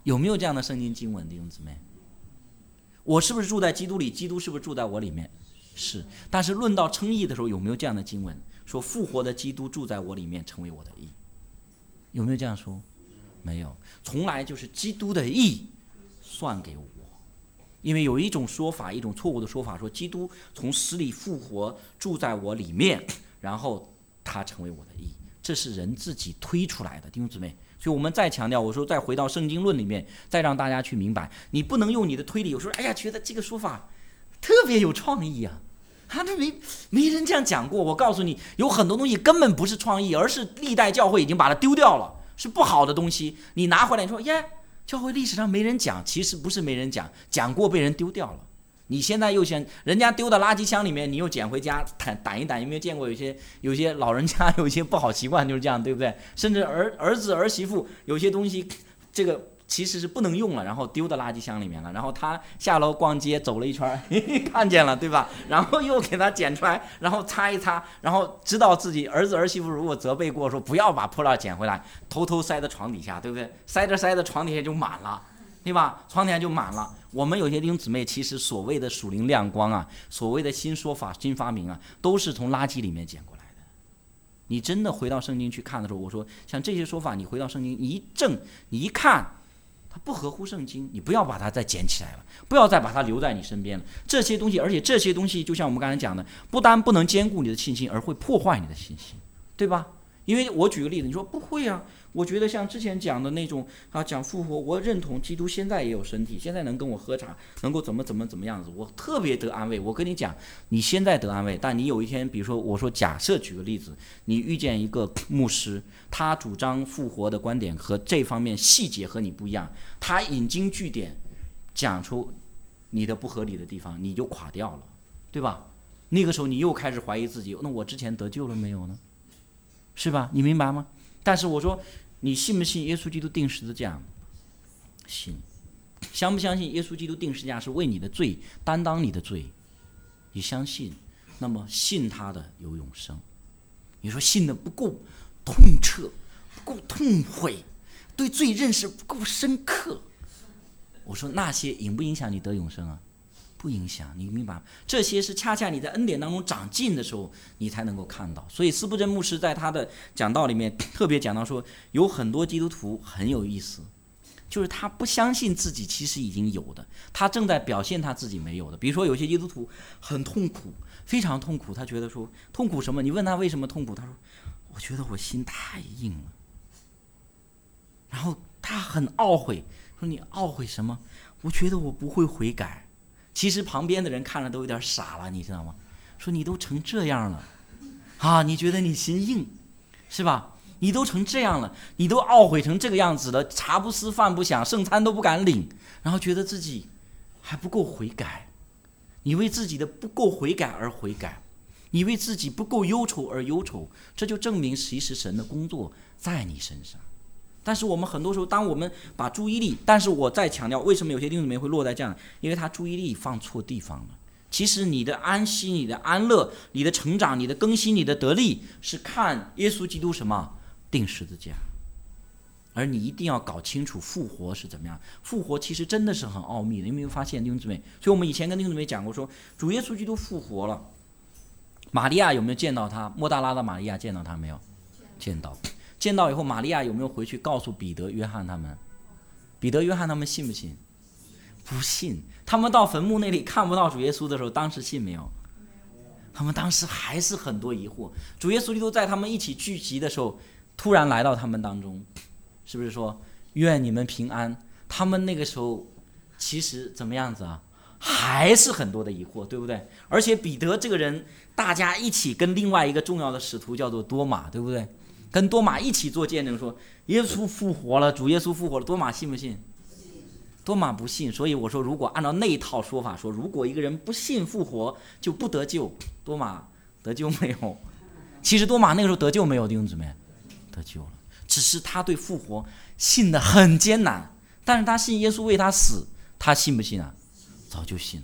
有没有这样的圣经经文，弟兄姊妹？我是不是住在基督里？基督是不是住在我里面？是。但是论到称义的时候，有没有这样的经文说复活的基督住在我里面，成为我的义？有没有这样说？没有，从来就是基督的义算给我。因为有一种说法，一种错误的说法，说基督从死里复活住在我里面，然后他成为我的义，这是人自己推出来的，弟兄姊妹。所以我们再强调，我说再回到圣经论里面，再让大家去明白，你不能用你的推理。有时候哎呀，觉得这个说法特别有创意啊，这没人这样讲过。我告诉你，有很多东西根本不是创意，而是历代教会已经把它丢掉了，是不好的东西。你拿回来，你说耶，教会历史上没人讲，其实不是没人讲，讲过被人丢掉了。你现在又想人家丢到垃圾箱里面，你又捡回家掸一掸。有没有见过有些老人家有一些不好习惯就是这样，对不对？甚至儿子儿媳妇有些东西，这个其实是不能用了，然后丢到垃圾箱里面了。然后他下楼逛街走了一圈，看见了，对吧？然后又给他捡出来，然后擦一擦，然后知道自己儿子儿媳妇如果责备过说不要把破烂捡回来，偷偷塞到床底下，对不对？塞着床底下就满了，对吧？床底下就满了。我们有些弟兄姊妹，其实所谓的属灵亮光啊，所谓的新说法、新发明啊，都是从垃圾里面捡过来的。你真的回到圣经去看的时候，我说像这些说法，你回到圣经，你一正，你一看，它不合乎圣经，你不要把它再捡起来了，不要再把它留在你身边了。这些东西，而且这些东西，就像我们刚才讲的，不单不能兼顾你的信心，而会破坏你的信心，对吧？因为我举个例子，你说不会啊？我觉得像之前讲的那种讲复活，我认同基督现在也有身体，现在能跟我喝茶，能够怎么样子，我特别得安慰。我跟你讲，你现在得安慰，但你有一天，比如说我说假设举个例子，你遇见一个牧师，他主张复活的观点和这方面细节和你不一样，他引经据典讲出你的不合理的地方，你就垮掉了，对吧？那个时候你又开始怀疑自己，那我之前得救了没有呢？是吧？你明白吗？但是我说，你信不信耶稣基督钉十字架？信。相不相信耶稣基督钉十字架是为你的罪担当你的罪？你相信，那么信他的有永生。你说信的不够痛彻，不够痛悔，对罪认识不够深刻，我说那些影不影响你得永生啊？不影响，你明白吗？这些是恰恰你在恩典当中长进的时候，你才能够看到。所以司布真牧师在他的讲道里面特别讲到说，有很多基督徒很有意思，就是他不相信自己其实已经有的，他正在表现他自己没有的。比如说有些基督徒很痛苦，非常痛苦，他觉得说痛苦什么？你问他为什么痛苦，他说我觉得我心太硬了。然后他很懊悔，说你懊悔什么？我觉得我不会悔改。其实旁边的人看了都有点傻了，你知道吗？说你都成这样了啊，你觉得你心硬是吧？你都成这样了，你都懊悔成这个样子了，茶不思饭不想，圣餐都不敢领，然后觉得自己还不够悔改。你为自己的不够悔改而悔改，你为自己不够忧愁而忧愁，这就证明其实神的工作在你身上。但是我们很多时候，当我们把注意力，但是我再强调，为什么有些弟兄姊妹会落在这样？因为他注意力放错地方了。其实你的安息、你的安乐、你的成长、你的更新、你的得力，是看耶稣基督什么钉十字架。而你一定要搞清楚复活是怎么样。复活其实真的是很奥秘的，你有没有发现，弟兄姊妹？所以我们以前跟弟兄姊妹讲过说，主耶稣基督复活了，玛利亚有没有见到他？莫大拉的玛利亚见到他没有？见到。见到以后，玛利亚有没有回去告诉彼得、约翰他们？彼得、约翰他们信不信？不信。他们到坟墓那里看不到主耶稣的时候，当时信没有？他们当时还是很多疑惑。主耶稣基督在他们一起聚集的时候，突然来到他们当中，是不是说愿你们平安？他们那个时候其实怎么样子啊？还是很多的疑惑，对不对？而且彼得这个人，大家一起跟另外一个重要的使徒叫做多马，对不对？跟多马一起做见证说耶稣复活了，主耶稣复活了，多马信不信？多马不信。所以我说，如果按照那一套说法说，如果一个人不信复活就不得救，多马得救没有？其实多马那个时候得救没有，弟兄姊妹？得救了，只是他对复活信得很艰难。但是他信耶稣为他死，他信不信啊？早就信了。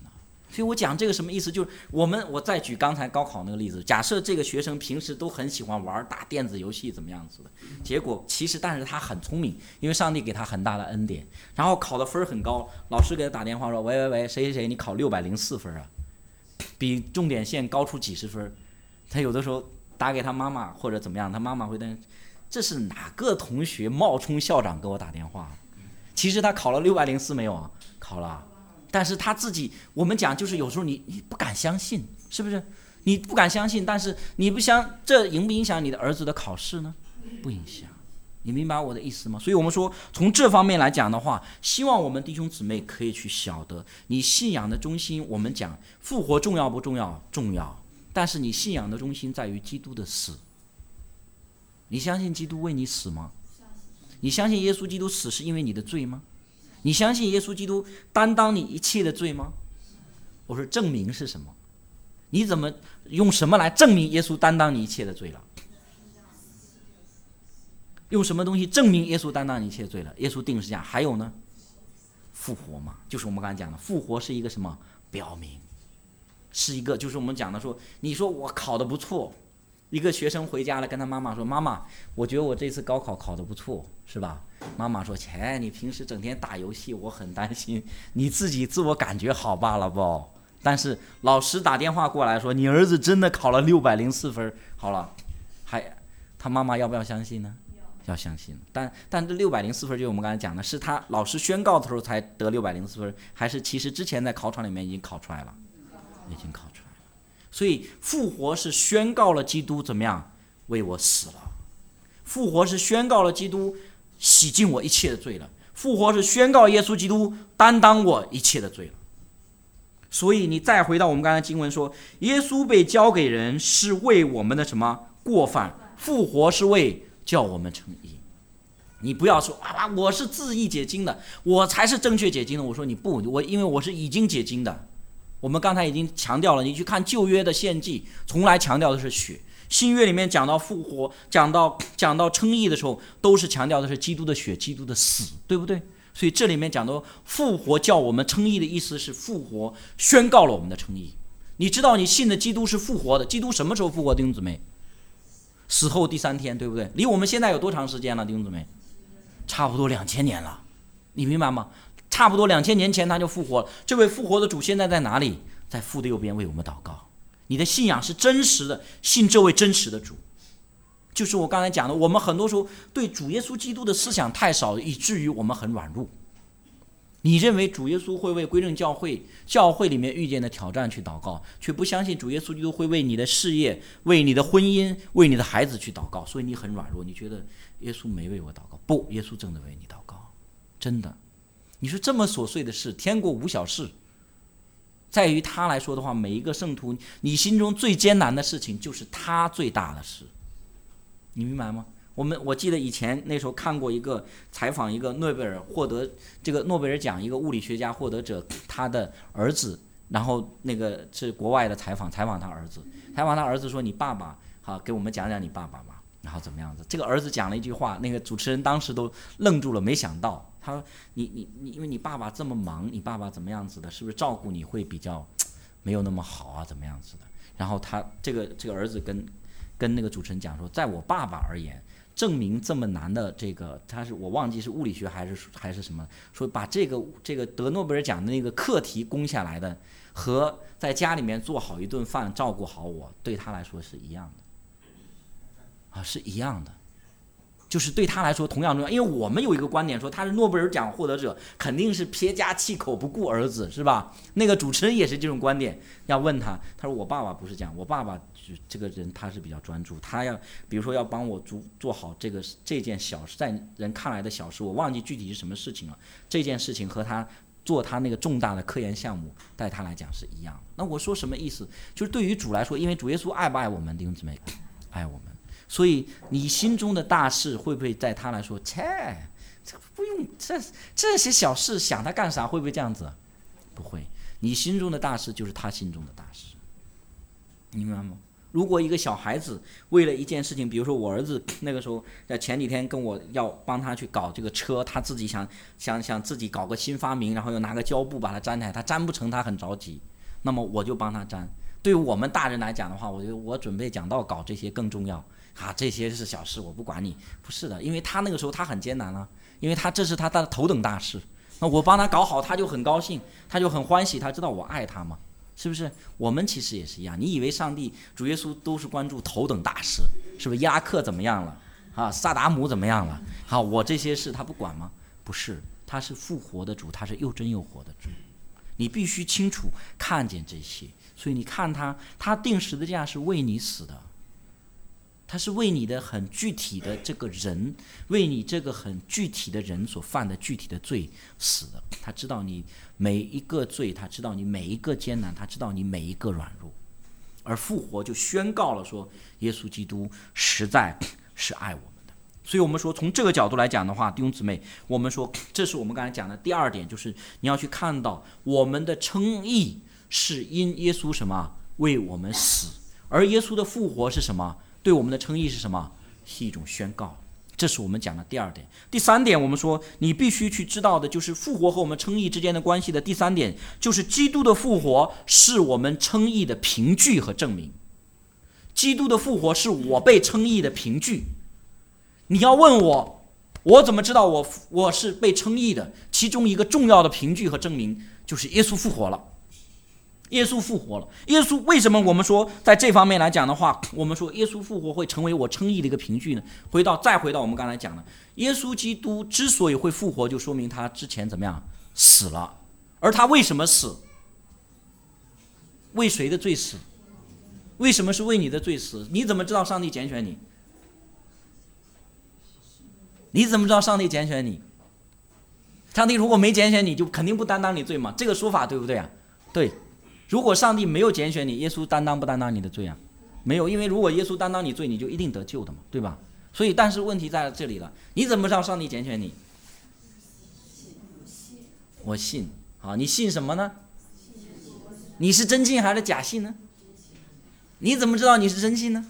所以我讲这个什么意思，就是我再举刚才高考那个例子，假设这个学生平时都很喜欢玩打电子游戏怎么样子的，结果但是他很聪明，因为上帝给他很大的恩典，然后考的分很高，老师给他打电话说喂谁谁谁你考604分啊，比重点线高出几十分，他有的时候打给他妈妈或者怎么样，他妈妈会问这是哪个同学冒充校长给我打电话，其实他考了604没有啊？考了，但是他自己，我们讲就是有时候你不敢相信，是不是？你不敢相信，但是你不这影不影响你的儿子的考试呢？不影响，你明白我的意思吗？所以我们说从这方面来讲的话，希望我们弟兄姊妹可以去晓得，你信仰的中心，我们讲复活重要不重要？重要，但是你信仰的中心在于基督的死。你相信基督为你死吗？你相信耶稣基督死是因为你的罪吗？你相信耶稣基督担当你一切的罪吗？我说证明是什么？你怎么用什么来证明耶稣担当你一切的罪了？用什么东西证明耶稣担当你一切的罪了？耶稣定十字架，还有呢？复活嘛，就是我们刚才讲的，复活是一个什么表明？是一个就是我们讲的说，你说我考得不错。一个学生回家了，跟他妈妈说：“妈妈，我觉得我这次高考考得不错，是吧？”妈妈说：“切，你平时整天打游戏，我很担心，你自己自我感觉好罢了不？但是老师打电话过来说，你儿子真的考了604分，好了，他妈妈要不要相信呢？要相信。但这604分，就是我们刚才讲的，是他老师宣告的时候才得604分，还是其实之前在考场里面已经考出来了？已经考出来了。”所以复活是宣告了基督怎么样为我死了，复活是宣告了基督洗净我一切的罪了，复活是宣告耶稣基督担当我一切的罪了。所以你再回到我们刚才经文说，耶稣被交给人是为我们的什么过犯，复活是为叫我们称义。你不要说我是自意解经的，我才是正确解经的。我说你不，因为我是已经解经的。我们刚才已经强调了，你去看旧约的献祭，从来强调的是血；新约里面讲到复活，讲到称义的时候，都是强调的是基督的血、基督的死，对不对？所以这里面讲到复活叫我们称义的意思是复活宣告了我们的称义。你知道你信的基督是复活的，基督什么时候复活？弟兄姊妹，死后第3天，对不对？离我们现在有多长时间了？弟兄姊妹，差不多2000年了，你明白吗？差不多2000年前他就复活了。这位复活的主现在在哪里？在父的右边为我们祷告。你的信仰是真实的，信这位真实的主。就是我刚才讲的，我们很多时候对主耶稣基督的思想太少，以至于我们很软弱。你认为主耶稣会为归正教会里面遇见的挑战去祷告，却不相信主耶稣基督会为你的事业、为你的婚姻、为你的孩子去祷告，所以你很软弱。你觉得耶稣没为我祷告？不，耶稣真的为你祷告，真的。你说这么琐碎的事，天国无小事，在于他来说的话，每一个圣徒，你心中最艰难的事情就是他最大的事，你明白吗？我记得以前那时候看过一个采访，一个诺贝尔获得这个诺贝尔奖一个物理学家获得者他的儿子，然后那个是国外的采访他儿子说：“你爸爸好，给我们讲讲你爸爸吧。”然后怎么样子？这个儿子讲了一句话，那个主持人当时都愣住了，没想到。他说：“你，因为你爸爸这么忙，你爸爸怎么样子的？是不是照顾你会比较没有那么好啊？怎么样子的？”然后他这个儿子跟那个主持人讲说，在我爸爸而言，证明这么难的这个，我忘记是物理学还是什么，说把这个得诺贝尔奖的那个课题攻下来的，和在家里面做好一顿饭照顾好我，对他来说是一样的，是一样的。就是对他来说同样重要，因为我们有一个观点说他是诺贝尔奖获得者，肯定是撇家弃口不顾儿子，是吧？那个主持人也是这种观点。要问他说我爸爸不是这样，我爸爸这个人他是比较专注，他要比如说要帮我做好这件小事，在人看来的小事，我忘记具体是什么事情了。这件事情和他做他那个重大的科研项目，对他来讲是一样的。那我说什么意思？就是对于主来说，因为主耶稣爱不爱我们，弟兄姊妹，爱我们。所以你心中的大事会不会在他来说，这不用这些小事想他干啥？会不会这样子？不会，你心中的大事就是他心中的大事，你明白吗？如果一个小孩子为了一件事情，比如说我儿子那个时候在前几天跟我要帮他去搞这个车，他自己想自己搞个新发明，然后又拿个胶布把它粘起来，他粘不成，他很着急。 那么我就帮他沾。对于我们大人来讲的话，我觉得我准备讲道搞这些更重要这些是小事，我不管你。不是的，因为他那个时候他很艰难了，因为这是他的头等大事。那我帮他搞好，他就很高兴，他就很欢喜，他知道我爱他嘛，是不是？我们其实也是一样。你以为上帝主耶稣都是关注头等大事，是不是？伊拉克怎么样了萨达姆怎么样了我这些事他不管吗？不是，他是复活的主，他是又真又活的主，你必须清楚看见这些。所以你看他钉十字架是为你死的，他是为你的很具体的这个人，为你这个很具体的人所犯的具体的罪死的。他知道你每一个罪，他知道你每一个艰难，他知道你每一个软弱。而复活就宣告了说，耶稣基督实在是爱我们的。所以我们说从这个角度来讲的话，弟兄姊妹，我们说这是我们刚才讲的第二点，就是你要去看到我们的称义是因耶稣什么为我们死，而耶稣的复活是什么？对我们的称义是什么？是一种宣告。这是我们讲的第二点。第三点，我们说你必须去知道的就是复活和我们称义之间的关系的第三点，就是基督的复活是我们称义的凭据和证明。基督的复活是我被称义的凭据。你要问我怎么知道我是被称义的？其中一个重要的凭据和证明就是耶稣复活了。耶稣复活了。耶稣为什么我们说在这方面来讲的话，我们说耶稣复活会成为我称义的一个凭据呢？再回到我们刚才讲的，耶稣基督之所以会复活，就说明他之前怎么样死了。而他为什么死？为谁的罪死？为什么是为你的罪死？你怎么知道上帝拣选你？你怎么知道上帝拣选你？上帝如果没拣选你，就肯定不担当你罪嘛，这个说法对不对啊？对。如果上帝没有拣选你，耶稣担当不担当你的罪啊？没有，因为如果耶稣担当你罪，你就一定得救的嘛，对吧？所以，但是问题在这里了，你怎么知道上帝拣选你？我信。好，你信什么呢？你是真信还是假信呢？你怎么知道你是真信呢？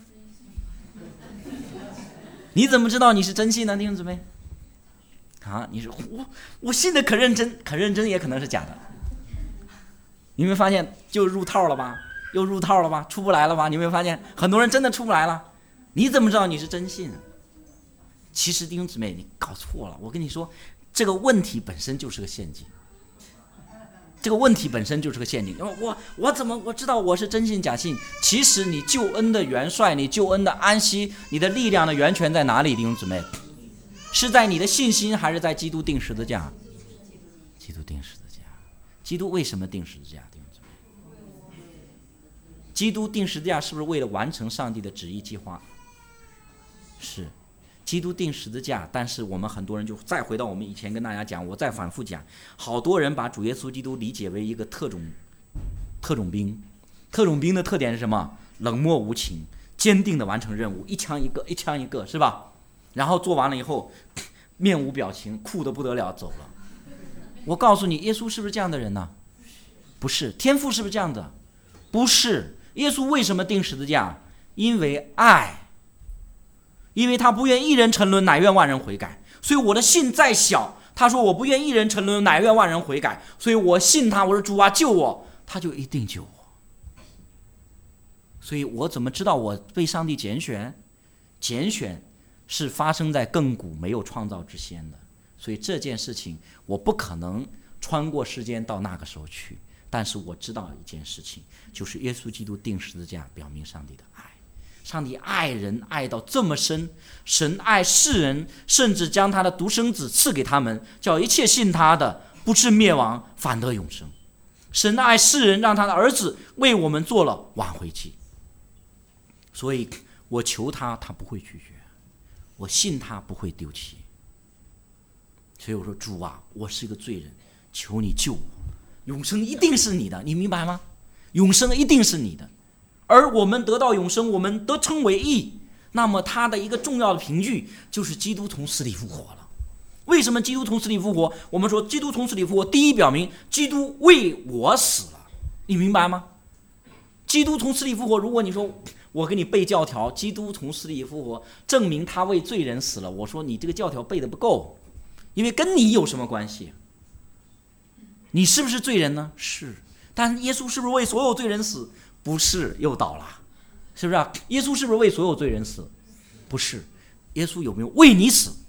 你怎么知道你是真信呢，弟兄姊妹？你说我信的可认真，可认真也可能是假的。你没发现就入套了吧？又入套了吧？出不来了吧？你没发现很多人真的出不来了？你怎么知道你是真信？其实弟兄姊妹，你搞错了。我跟你说，这个问题本身就是个陷阱。这个问题本身就是个陷阱。我怎么我知道我是真信假信？其实你救恩的元帅，你救恩的安息，你的力量的源泉在哪里？弟兄姊妹，是在你的信心，还是在基督钉十字架？基督钉十字架。基督为什么钉十字架？基督钉十字架是不是为了完成上帝的旨意计划？是。基督钉十字架，但是我们很多人就再回到我们以前跟大家讲，我再反复讲，好多人把主耶稣基督理解为一个特种兵。特种兵的特点是什么？冷漠无情，坚定的完成任务，一枪一个，一枪一个，是吧？然后做完了以后面无表情，酷得不得了，走了。我告诉你，耶稣是不是这样的人呢？不是。天父是不是这样的？不是。耶稣为什么钉十字架？因为爱，因为他不愿一人沉沦，乃愿万人悔改。所以我的信再小，他说我不愿一人沉沦，乃愿万人悔改，所以我信他，我说主啊救我，他就一定救我。所以我怎么知道我被上帝拣选？拣选是发生在亘古没有创造之先的，所以这件事情我不可能穿过时间到那个时候去。但是我知道一件事情，就是耶稣基督钉十字架表明上帝的爱。上帝爱人爱到这么深，神爱世人，甚至将他的独生子赐给他们，叫一切信他的不至灭亡，反得永生。神爱世人，让他的儿子为我们做了挽回祭。所以我求他，他不会拒绝；我信他，不会丢弃。所以我说主啊，我是一个罪人，求你救我。永生一定是你的，你明白吗？永生一定是你的。而我们得到永生，我们得称为义，那么它的一个重要的凭据就是基督从死里复活了。为什么基督从死里复活？我们说基督从死里复活，第一表明基督为我死了，你明白吗？基督从死里复活，如果你说我给你背教条，基督从死里复活证明他为罪人死了，我说你这个教条背得不够，因为跟你有什么关系？你是不是罪人呢？是。 但耶稣是不是为所有罪人死？不是，又倒了，是不是啊？耶稣是不是为所有罪人死？不是。耶稣有没有为你死？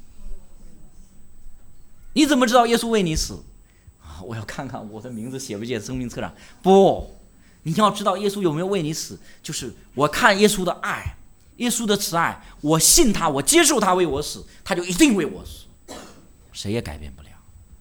你怎么知道耶稣为你死？我要看看我的名字写不写生命册上。不，你要知道耶稣有没有为你死，就是我看耶稣的爱，耶稣的慈爱，我信他，我接受他为我死，他就一定为我死，谁也改变不了，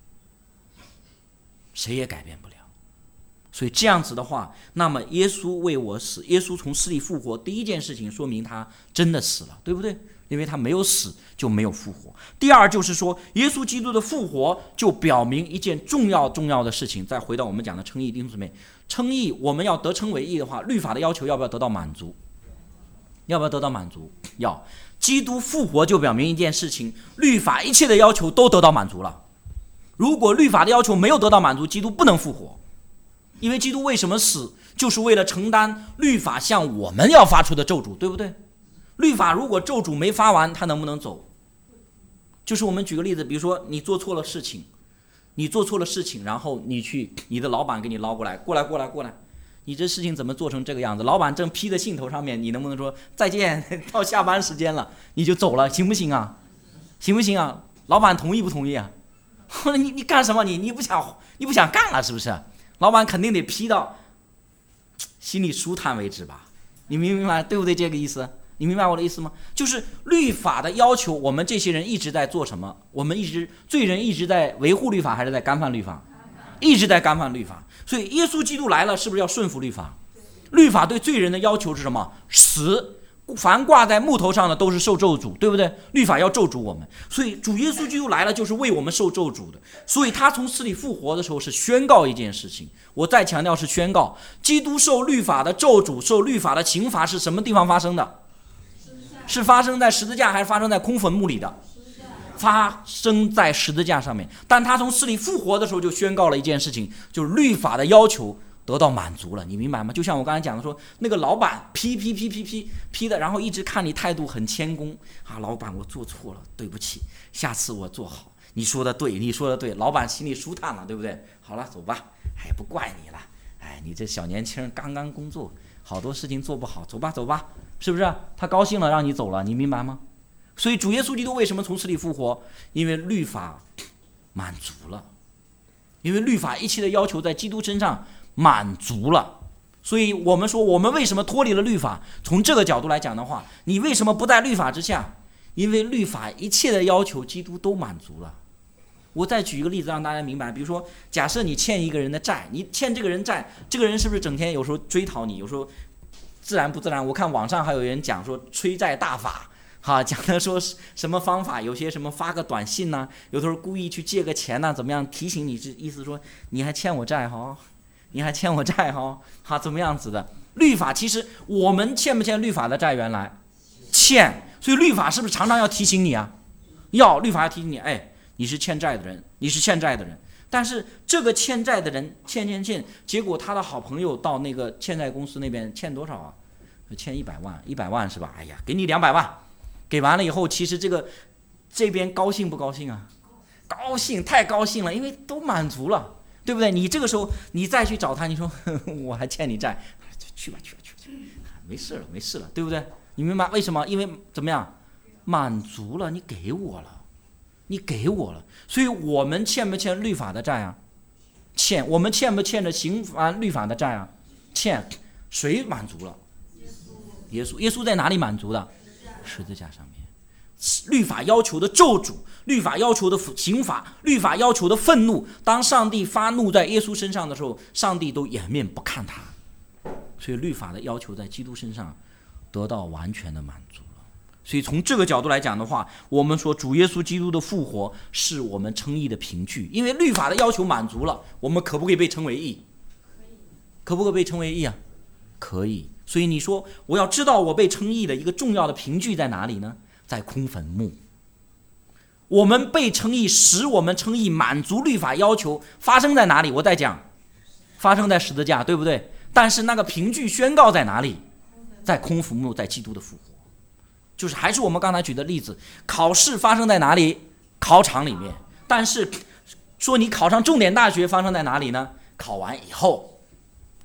谁也改变不了。所以这样子的话，那么耶稣为我死，耶稣从死里复活，第一件事情说明他真的死了，对不对？因为他没有死就没有复活。第二就是说，耶稣基督的复活就表明一件重要的事情。再回到我们讲的称义，弟兄姊妹，称义我们要得称为义的话，律法的要求要不要得到满足？要不要得到满足？要。基督复活就表明一件事情，律法一切的要求都得到满足了。如果律法的要求没有得到满足，基督不能复活。因为基督为什么死，就是为了承担律法向我们要发出的咒诅，对不对？律法如果咒诅没发完，他能不能走？就是我们举个例子，比如说你做错了事情，然后你的老板给你捞过来，你这事情怎么做成这个样子？老板正批在兴头上面，你能不能说再见，到下班时间了，你就走了，行不行啊？行不行啊？老板同意不同意啊？你干什么？你不想干了是不是？老板肯定得批到心里舒坦为止吧？你明白对不对？这个意思？你明白我的意思吗？就是律法的要求，我们这些人一直在做什么？罪人一直在维护律法，还是在干犯律法？一直在干犯律法。所以耶稣基督来了，是不是要顺服律法？律法对罪人的要求是什么？死。凡挂在木头上的都是受咒诅，对不对？律法要咒诅我们，所以主耶稣基督来了就是为我们受咒诅的。所以他从死里复活的时候是宣告一件事情，我再强调是宣告，基督受律法的咒诅，受律法的刑罚是什么地方发生的？是发生在十字架还是发生在空坟墓里的？发生在十字架上面。但他从死里复活的时候就宣告了一件事情，就是律法的要求得到满足了，你明白吗？就像我刚才讲的说，那个老板批的，然后一直看你态度很谦恭啊，老板我做错了，对不起，下次我做好。你说的对，老板心里舒坦了，对不对？好了，走吧，不怪你了，你这小年轻刚刚工作，好多事情做不好，走吧，是不是？他高兴了让你走了，你明白吗？所以主耶稣基督为什么从死里复活？因为律法满足了，因为律法一切的要求在基督身上满足了。所以我们说我们为什么脱离了律法？从这个角度来讲的话，你为什么不在律法之下？因为律法一切的要求基督都满足了。我再举一个例子让大家明白，比如说假设你欠一个人的债，你欠这个人债，这个人是不是整天有时候追讨你，有时候自然不自然？我看网上还有人讲说催债大法，讲的说什么方法，有些什么发个短信呐，有的时候故意去借个钱呐，怎么样提醒你，意思说你还欠我债怎么样子的？律法其实我们欠不欠律法的债？原来欠，所以律法是不是常常要提醒你啊？律法要提醒你，你是欠债的人，但是这个欠债的人欠，结果他的好朋友到那个欠债公司那边欠多少啊？欠100万是吧？给你200万，给完了以后，其实这边高兴不高兴啊？高兴，太高兴了，因为都满足了，对不对？你这个时候你再去找他，你说我还欠你债，去吧，没事了，对不对？你明白为什么？因为怎么样？满足了，你给我了，所以我们欠不欠律法的债啊？欠。我们欠不欠着刑罚律法的债啊？欠。谁满足了？耶稣。耶稣在哪里满足的？十字架上面。律法要求的咒诅，律法要求的刑罚，律法要求的愤怒，当上帝发怒在耶稣身上的时候，上帝都掩面不看他。所以律法的要求在基督身上得到完全的满足了。所以从这个角度来讲的话，我们说主耶稣基督的复活是我们称义的凭据。因为律法的要求满足了，我们可不可以被称为义？可不可以被称为义啊？可以。所以你说我要知道我被称义的一个重要的凭据在哪里呢？在空坟墓。我们被称义，使我们称义，满足律法要求，发生在哪里？我再讲，发生在十字架，对不对？但是那个凭据宣告在哪里？在空坟墓，在基督的复活。就是还是我们刚才举的例子，考试发生在哪里？考场里面。但是说你考上重点大学发生在哪里呢？考完以后，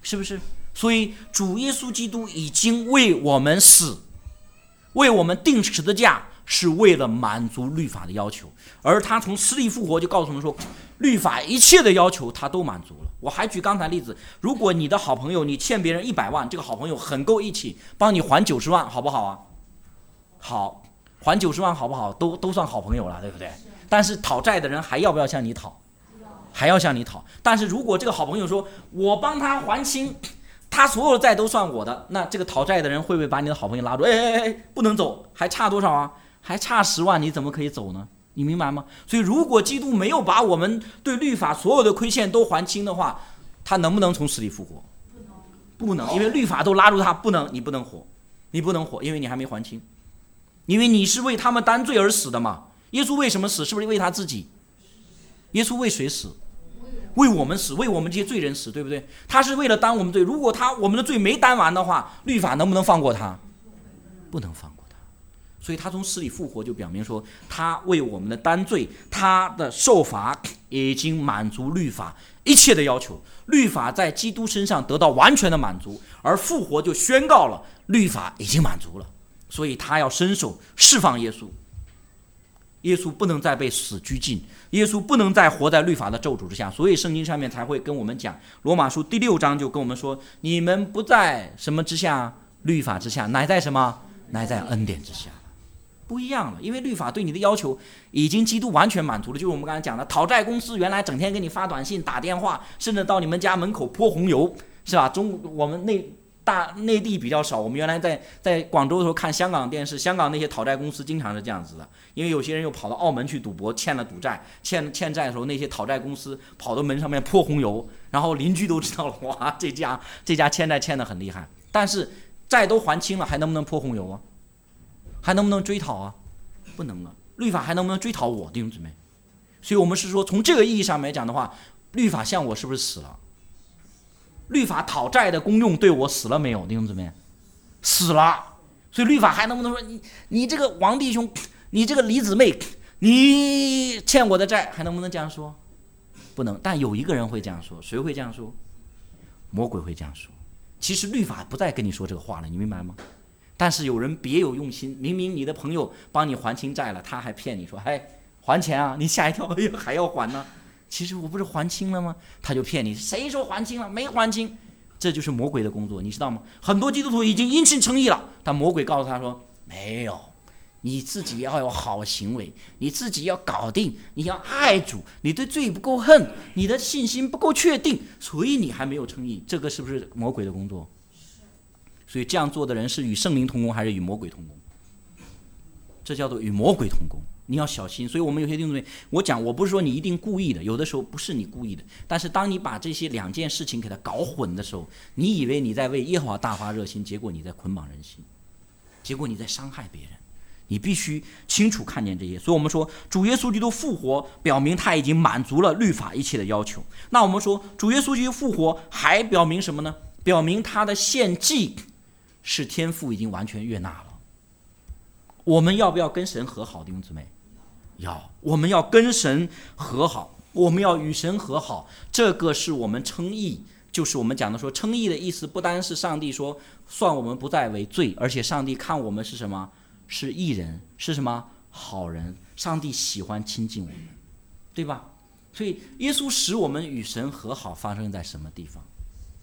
是不是？所以主耶稣基督已经为我们死，为我们钉十字架，是为了满足律法的要求。而他从死里复活，就告诉我们说，律法一切的要求他都满足了。我还举刚才例子，如果你的好朋友你欠别人100万，这个好朋友很够义气，帮你还90万，好不好啊？好，还90万好不好？都算好朋友了，对不对？但是讨债的人还要不要向你讨？还要向你讨。但是如果这个好朋友说，我帮他还清，他所有的债都算我的，那这个讨债的人会不会把你的好朋友拉住？不能走，还差多少啊？还差10万，你怎么可以走呢？你明白吗？所以如果基督没有把我们对律法所有的亏欠都还清的话，他能不能从死里复活？不能，因为律法都拉住他，不能，你不能活，你不能活，因为你还没还清，因为你是为他们担罪而死的嘛。耶稣为什么死？是不是为他自己？耶稣为谁死？为我们死，为我们这些罪人死，对不对？他是为了担我们罪。如果我们的罪没担完的话，律法能不能放过他？不能放过他。所以他从死里复活，就表明说，他为我们的担罪，他的受罚已经满足律法一切的要求。律法在基督身上得到完全的满足，而复活就宣告了律法已经满足了。所以他要伸手释放耶稣。耶稣不能再被死拘禁，耶稣不能再活在律法的咒诅之下，所以圣经上面才会跟我们讲，罗马书第6章就跟我们说，你们不在什么之下？律法之下，乃在什么？乃在恩典之下。不一样了，因为律法对你的要求已经基督完全满足了。就是我们刚才讲的，讨债公司原来整天给你发短信打电话，甚至到你们家门口泼红油，是吧？我们内地比较少，我们原来在广州的时候看香港电视，香港那些讨债公司经常是这样子的，因为有些人又跑到澳门去赌博，欠了赌债，欠债的时候，那些讨债公司跑到门上面泼红油，然后邻居都知道了，哇，这家欠债欠得很厉害。但是债都还清了，还能不能泼红油啊？还能不能追讨啊？不能了。律法还能不能追讨我，弟兄姊妹？所以我们是说，从这个意义上来讲的话，律法向我是不是死了？律法讨债的功用对我死了没有，弟兄姊妹？死了。所以律法还能不能说你这个王弟兄，你这个李姊妹，你欠我的债，还能不能这样说？不能。但有一个人会这样说，谁会这样说？魔鬼会这样说。其实律法不再跟你说这个话了，你明白吗？但是有人别有用心，明明你的朋友帮你还清债了，他还骗你说，还钱啊，你吓一跳，还要还呢？其实我不是还清了吗？他就骗你，谁说还清了？没还清。这就是魔鬼的工作，你知道吗？很多基督徒已经因信称义了，但魔鬼告诉他说，没有，你自己要有好行为，你自己要搞定，你要爱主，你对罪不够恨，你的信心不够确定，所以你还没有称义。这个是不是魔鬼的工作？所以这样做的人是与圣灵同工还是与魔鬼同工？这叫做与魔鬼同工，你要小心。所以我们有些弟兄姊妹，我不是说你一定故意的，有的时候不是你故意的，但是当你把这些两件事情给它搞混的时候，你以为你在为耶和华大发热心，结果你在捆绑人心，结果你在伤害别人。你必须清楚看见这些。所以我们说主耶稣基督复活表明他已经满足了律法一切的要求。那我们说主耶稣基督复活还表明什么呢？表明他的献祭是天父已经完全悦纳了。我们要不要跟神和好，弟兄姊妹？要，我们要跟神和好，我们要与神和好，这个是我们称义，就是我们讲的说称义的意思，不单是上帝说算我们不再为罪，而且上帝看我们是什么？是义人，是什么？好人。上帝喜欢亲近我们，对吧？所以耶稣使我们与神和好发生在什么地方？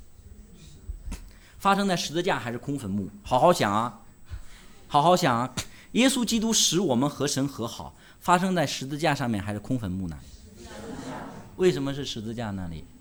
发生在十字架还是空坟墓？好好想啊，好好想啊！耶稣基督使我们和神和好，发生在十字架上面还是空坟墓那里？为什么是十字架那里？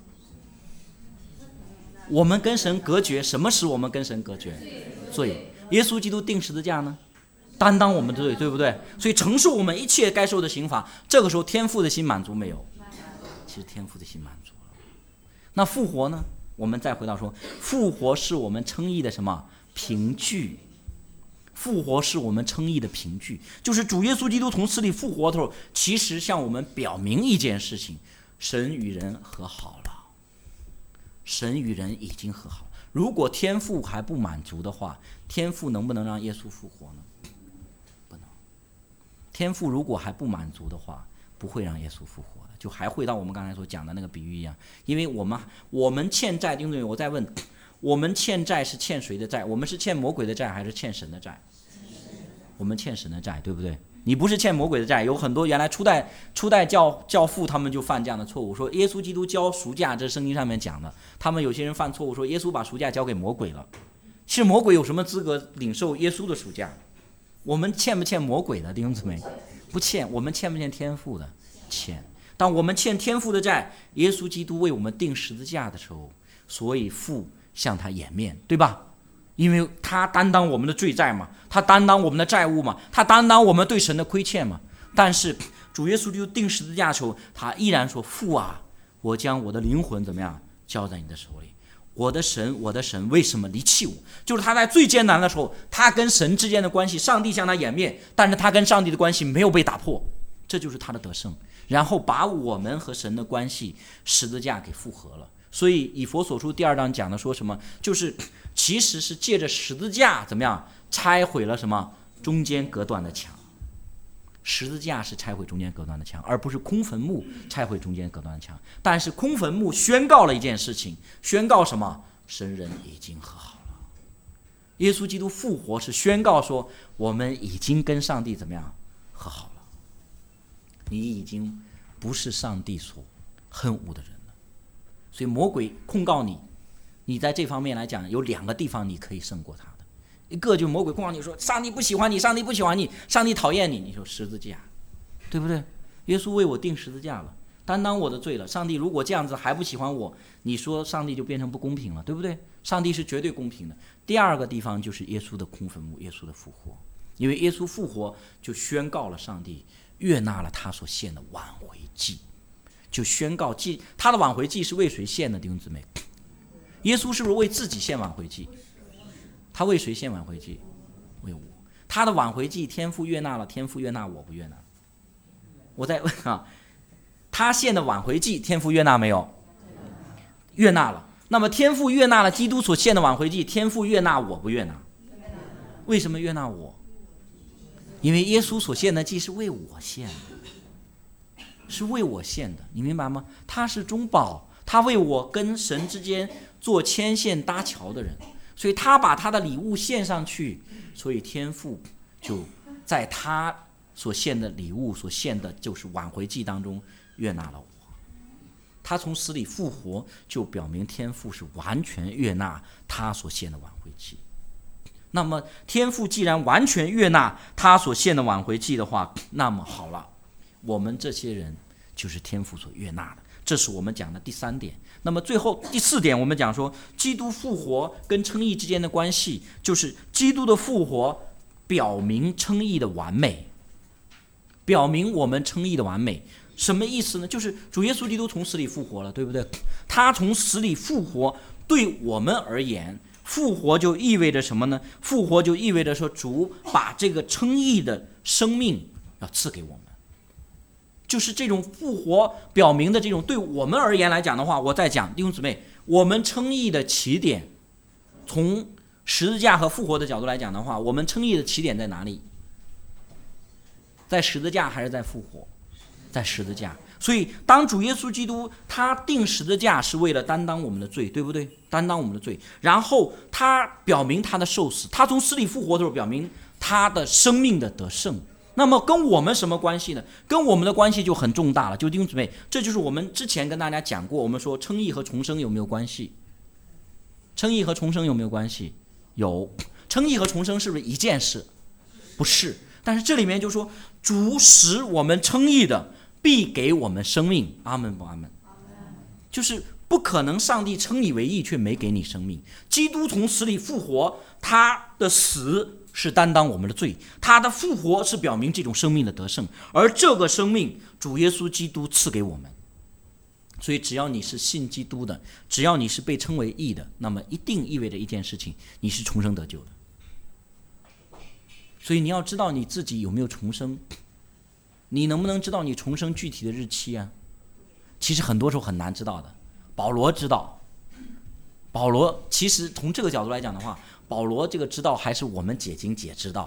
我们跟神隔绝，什么使我们跟神隔绝？罪。耶稣基督钉十字架呢？担当我们的罪，对不对？所以承受我们一切该受的刑罚。这个时候天父的心满足没有？其实天父的心满足了。那复活呢？我们再回到说，复活是我们称义的什么？凭据。复活是我们称义的凭据，就是主耶稣基督从死里复活的时候，其实向我们表明一件事情：神与人和好了。神与人已经和好了。如果天父还不满足的话，天父能不能让耶稣复活呢？不能。天父如果还不满足的话， 不会让耶稣复活的，就还回到我们刚才所讲的那个比喻一样。因为我们欠债，弟兄姊妹，我再问，我们欠债是欠谁的债？我们是欠魔鬼的债还是欠神的债？我们欠神的债，对不对？你不是欠魔鬼的债。有很多原来初代教父他们就犯这样的错误，说耶稣基督交赎价，这是圣经上面讲的。他们有些人犯错误说耶稣把赎价交给魔鬼了。其实魔鬼有什么资格领受耶稣的赎价？我们欠不欠魔鬼的，弟兄姊妹？不欠。我们欠不欠天父的？欠。当我们欠天父的债，耶稣基督为我们钉十字架的时候，所以父向他掩面，对吧？因为他担当我们的罪债嘛，他担当我们的债务嘛，他担当我们对神的亏欠嘛。但是主耶稣基督钉十字架的时候，他依然说：父啊，我将我的灵魂怎么样交在你的手里。我的神为什么离弃我？就是他在最艰难的时候，他跟神之间的关系，上帝向他掩面，但是他跟上帝的关系没有被打破，这就是他的得胜。然后把我们和神的关系十字架给复合了。所以以弗所书第2章讲的说什么？就是其实是借着十字架怎么样拆毁了什么中间隔断的墙。十字架是拆毁中间隔断的墙，而不是空坟墓拆毁中间隔断的墙。但是空坟墓宣告了一件事情，宣告什么？神人已经和好了。耶稣基督复活是宣告说我们已经跟上帝怎么样和好了。你已经不是上帝所恨恶的人了。所以魔鬼控告你，你在这方面来讲有2个地方你可以胜过他的。一个就是魔鬼控告你说上帝不喜欢你，上帝不喜欢你，上帝讨厌你，你说十字架，对不对？耶稣为我钉十字架了，担当我的罪了。上帝如果这样子还不喜欢我，你说上帝就变成不公平了，对不对？上帝是绝对公平的。第2个地方就是耶稣的空坟墓，耶稣的复活。因为耶稣复活就宣告了上帝悦纳了他所献的挽回祭，就宣告他的挽回祭是为谁献的？弟兄姊妹，耶稣是不是为自己献挽回祭？他为谁献挽回祭？为我。他的挽回祭天父悦纳了，天父悦纳我不悦纳？我再问啊，他献的挽回祭天父悦纳没有？悦纳了。那么天父悦纳了基督所献的挽回祭，天父悦纳我不悦纳？为什么悦纳我？因为耶稣所献的祭是为我献的，是为我献的，你明白吗？他是中保，他为我跟神之间做牵线搭桥的人，所以他把他的礼物献上去，所以天父就在他所献的礼物所献的就是挽回祭当中悦纳了我。他从死里复活，就表明天父是完全悦纳他所献的挽回祭。那么天父既然完全悦纳他所献的挽回祭的话，那么好了，我们这些人就是天父所悦纳的。这是我们讲的第3点。那么最后第4点，我们讲说基督复活跟称义之间的关系，就是基督的复活表明称义的完美，表明我们称义的完美。什么意思呢？就是主耶稣基督从死里复活了，对不对？他从死里复活，对我们而言，复活就意味着什么呢？复活就意味着说主把这个称义的生命要赐给我们。就是这种复活表明的这种，对我们而言来讲的话，我再讲弟兄姊妹，我们称义的起点，从十字架和复活的角度来讲的话，我们称义的起点在哪里？在十字架还是在复活？在十字架。所以当主耶稣基督他钉十字架是为了担当我们的罪，对不对？担当我们的罪，然后他表明他的受死，他从死里复活的时候表明他的生命的得胜。那么跟我们什么关系呢？跟我们的关系就很重大了。就弟兄姊妹，这就是我们之前跟大家讲过，我们说称义和重生有没有关系？称义和重生有没有关系？有。称义和重生是不是一件事？不是。但是这里面就说主使我们称义的必给我们生命。阿们不阿们？就是不可能上帝称你为义却没给你生命。基督从死里复活，他的死是担当我们的罪，他的复活是表明这种生命的得胜，而这个生命主耶稣基督赐给我们。所以只要你是信基督的，只要你是被称为义的，那么一定意味着一件事情，你是重生得救的。所以你要知道你自己有没有重生，你能不能知道你重生具体的日期啊？其实很多时候很难知道的。保罗知道，保罗其实从这个角度来讲的话，保罗这个知道还是我们解经解知道的，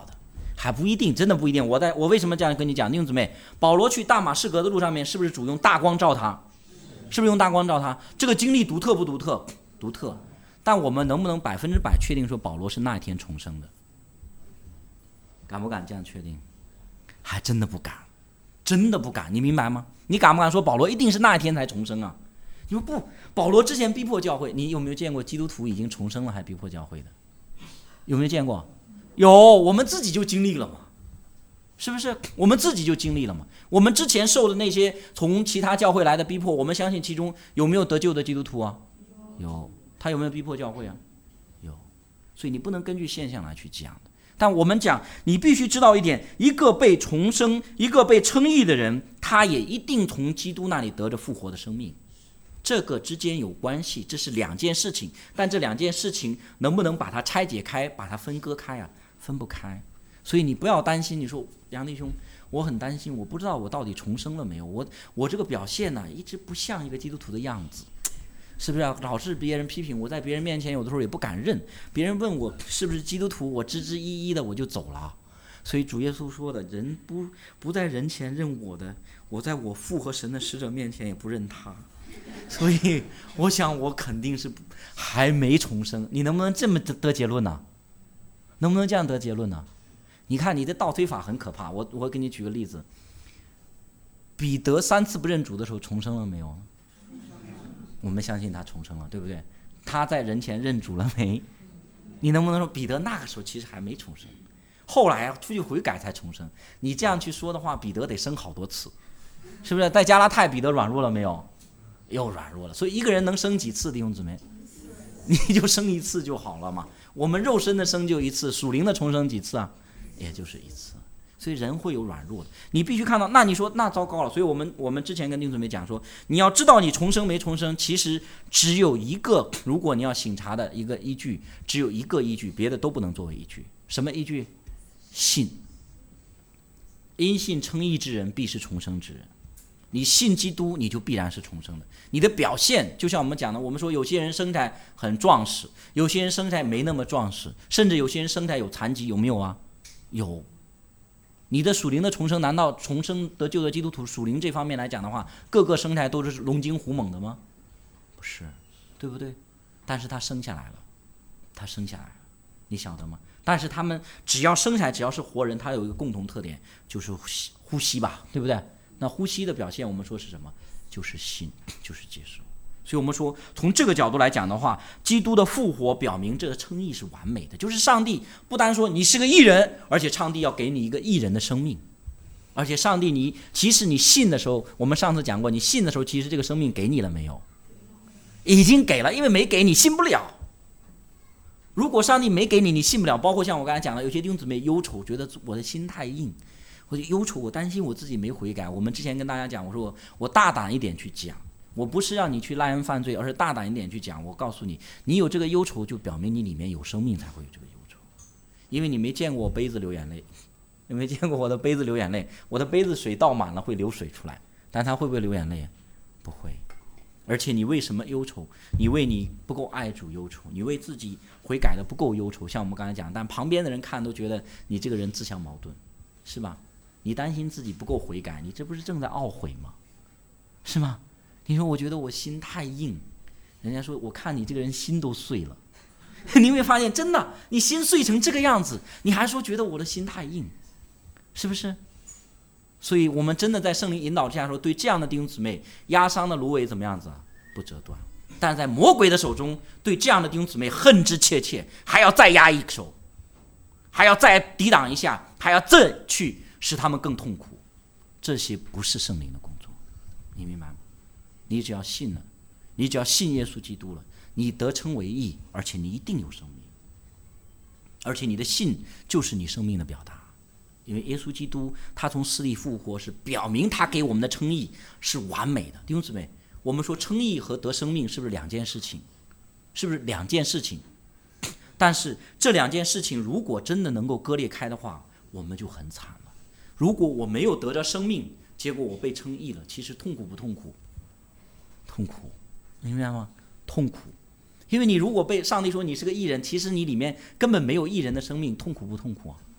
还不一定，真的不一定。我为什么这样跟你讲？弟兄姊妹，保罗去大马士革的路上面，是不是主用大光照他？是不是用大光照他？这个经历独特不独特？独特。但我们能不能100%确定说保罗是那一天重生的？敢不敢这样确定？还真的不敢，真的不敢。你明白吗？你敢不敢说保罗一定是那一天才重生啊？你说不，保罗之前逼迫教会，你有没有见过基督徒已经重生了还逼迫教会的？有没有见过？有，我们自己就经历了嘛，是不是？我们自己就经历了嘛。我们之前受的那些从其他教会来的逼迫，我们相信其中有没有得救的基督徒啊？有。他有没有逼迫教会啊？有。所以你不能根据现象来去讲的。但我们讲，你必须知道一点，一个被重生，一个被称义的人，他也一定从基督那里得着复活的生命。这个之间有关系，这是两件事情。但这两件事情能不能把它拆解开，把它分割开啊？分不开。所以你不要担心，你说杨弟兄，我很担心，我不知道我到底重生了没有，我这个表现呢，一直不像一个基督徒的样子。是不是老是别人批评我，在别人面前有的时候也不敢认，别人问我是不是基督徒，我支支吾吾的我就走了。所以主耶稣说的，人不在人前认我的，我在我父和神的使者面前也不认他。所以我想我肯定是还没重生。你能不能这么得结论呢？能不能这样得结论呢？你看你的倒推法很可怕。我给你举个例子，彼得3次不认主的时候重生了没有？我们相信他重生了，对不对？他在人前认主了没？你能不能说彼得那个时候其实还没重生，后来出去悔改才重生？你这样去说的话，彼得得生好多次，是不是？在加拉太，彼得软弱了没有？又软弱了。所以一个人能生几次，弟兄姊妹？你就生一次就好了嘛。我们肉身的生就一次，属灵的重生几次啊？也就是一次。所以人会有软弱的，你必须看到。那你说那糟糕了。所以我们之前跟弟兄姊妹讲说，你要知道你重生没重生，其实只有一个，如果你要省察的一个依据，只有一个依据，别的都不能作为依据。什么依据？信。因信称义之人必是重生之人。你信基督，你就必然是重生的。你的表现就像我们讲的，我们说有些人生来很壮实，有些人生来没那么壮实，甚至有些人生来有残疾，有没有啊？有。你的属灵的重生，难道重生得救的基督徒属灵这方面来讲的话，个个生来都是龙精虎猛的吗？不是，对不对？但是他生下来了，你晓得吗？但是他们只要生下来，只要是活人，他有一个共同特点，就是呼吸吧，对不对？那呼吸的表现，我们说是什么？就是信，就是接受。所以我们说，从这个角度来讲的话，基督的复活表明这个称义是完美的，就是上帝不单说你是个义人，而且上帝要给你一个义人的生命，而且上帝其实你信的时候，我们上次讲过，你信的时候，其实这个生命给你了没有？已经给了，因为没给你信不了。如果上帝没给你，你信不了。包括像我刚才讲的，有些弟兄姊妹忧愁，觉得我的心太硬，我就忧愁，我担心我自己没悔改。我们之前跟大家讲，我说我大胆一点去讲。我不是让你去赖恩犯罪，而是大胆一点去讲。我告诉你，你有这个忧愁，就表明你里面有生命，才会有这个忧愁。因为你没见过我杯子流眼泪，有没有见过我的杯子流眼泪？我的杯子水倒满了会流水出来，但它会不会流眼泪？不会。而且你为什么忧愁？你为你不够爱主忧愁，你为自己悔改的不够忧愁。像我们刚才讲，但旁边的人看都觉得你这个人自相矛盾，是吧？你担心自己不够悔改，你这不是正在懊悔吗？是吗？你说我觉得我心太硬，人家说我看你这个人心都碎了。你有没有发现，真的你心碎成这个样子，你还说觉得我的心太硬，是不是？所以我们真的在圣灵引导之下说，对这样的弟兄姊妹，压伤的芦苇怎么样子啊？不折断。但在魔鬼的手中，对这样的弟兄姊妹恨之切切，还要再压一手，还要再抵挡一下，还要再去使他们更痛苦。这些不是圣灵的工作，你明白吗？你只要信了，你只要信耶稣基督了，你得称为义，而且你一定有生命，而且你的信就是你生命的表达。因为耶稣基督他从死里复活，是表明他给我们的称义是完美的。弟兄姊妹，我们说称义和得生命是不是两件事情？是不是两件事情？但是这两件事情如果真的能够割裂开的话，我们就很惨了。如果我没有得着生命，结果我被称义了，其实痛苦不痛苦？痛苦，明白吗？痛苦。因为你如果被上帝说你是个义人，其实你里面根本没有义人的生命，痛苦不痛苦啊？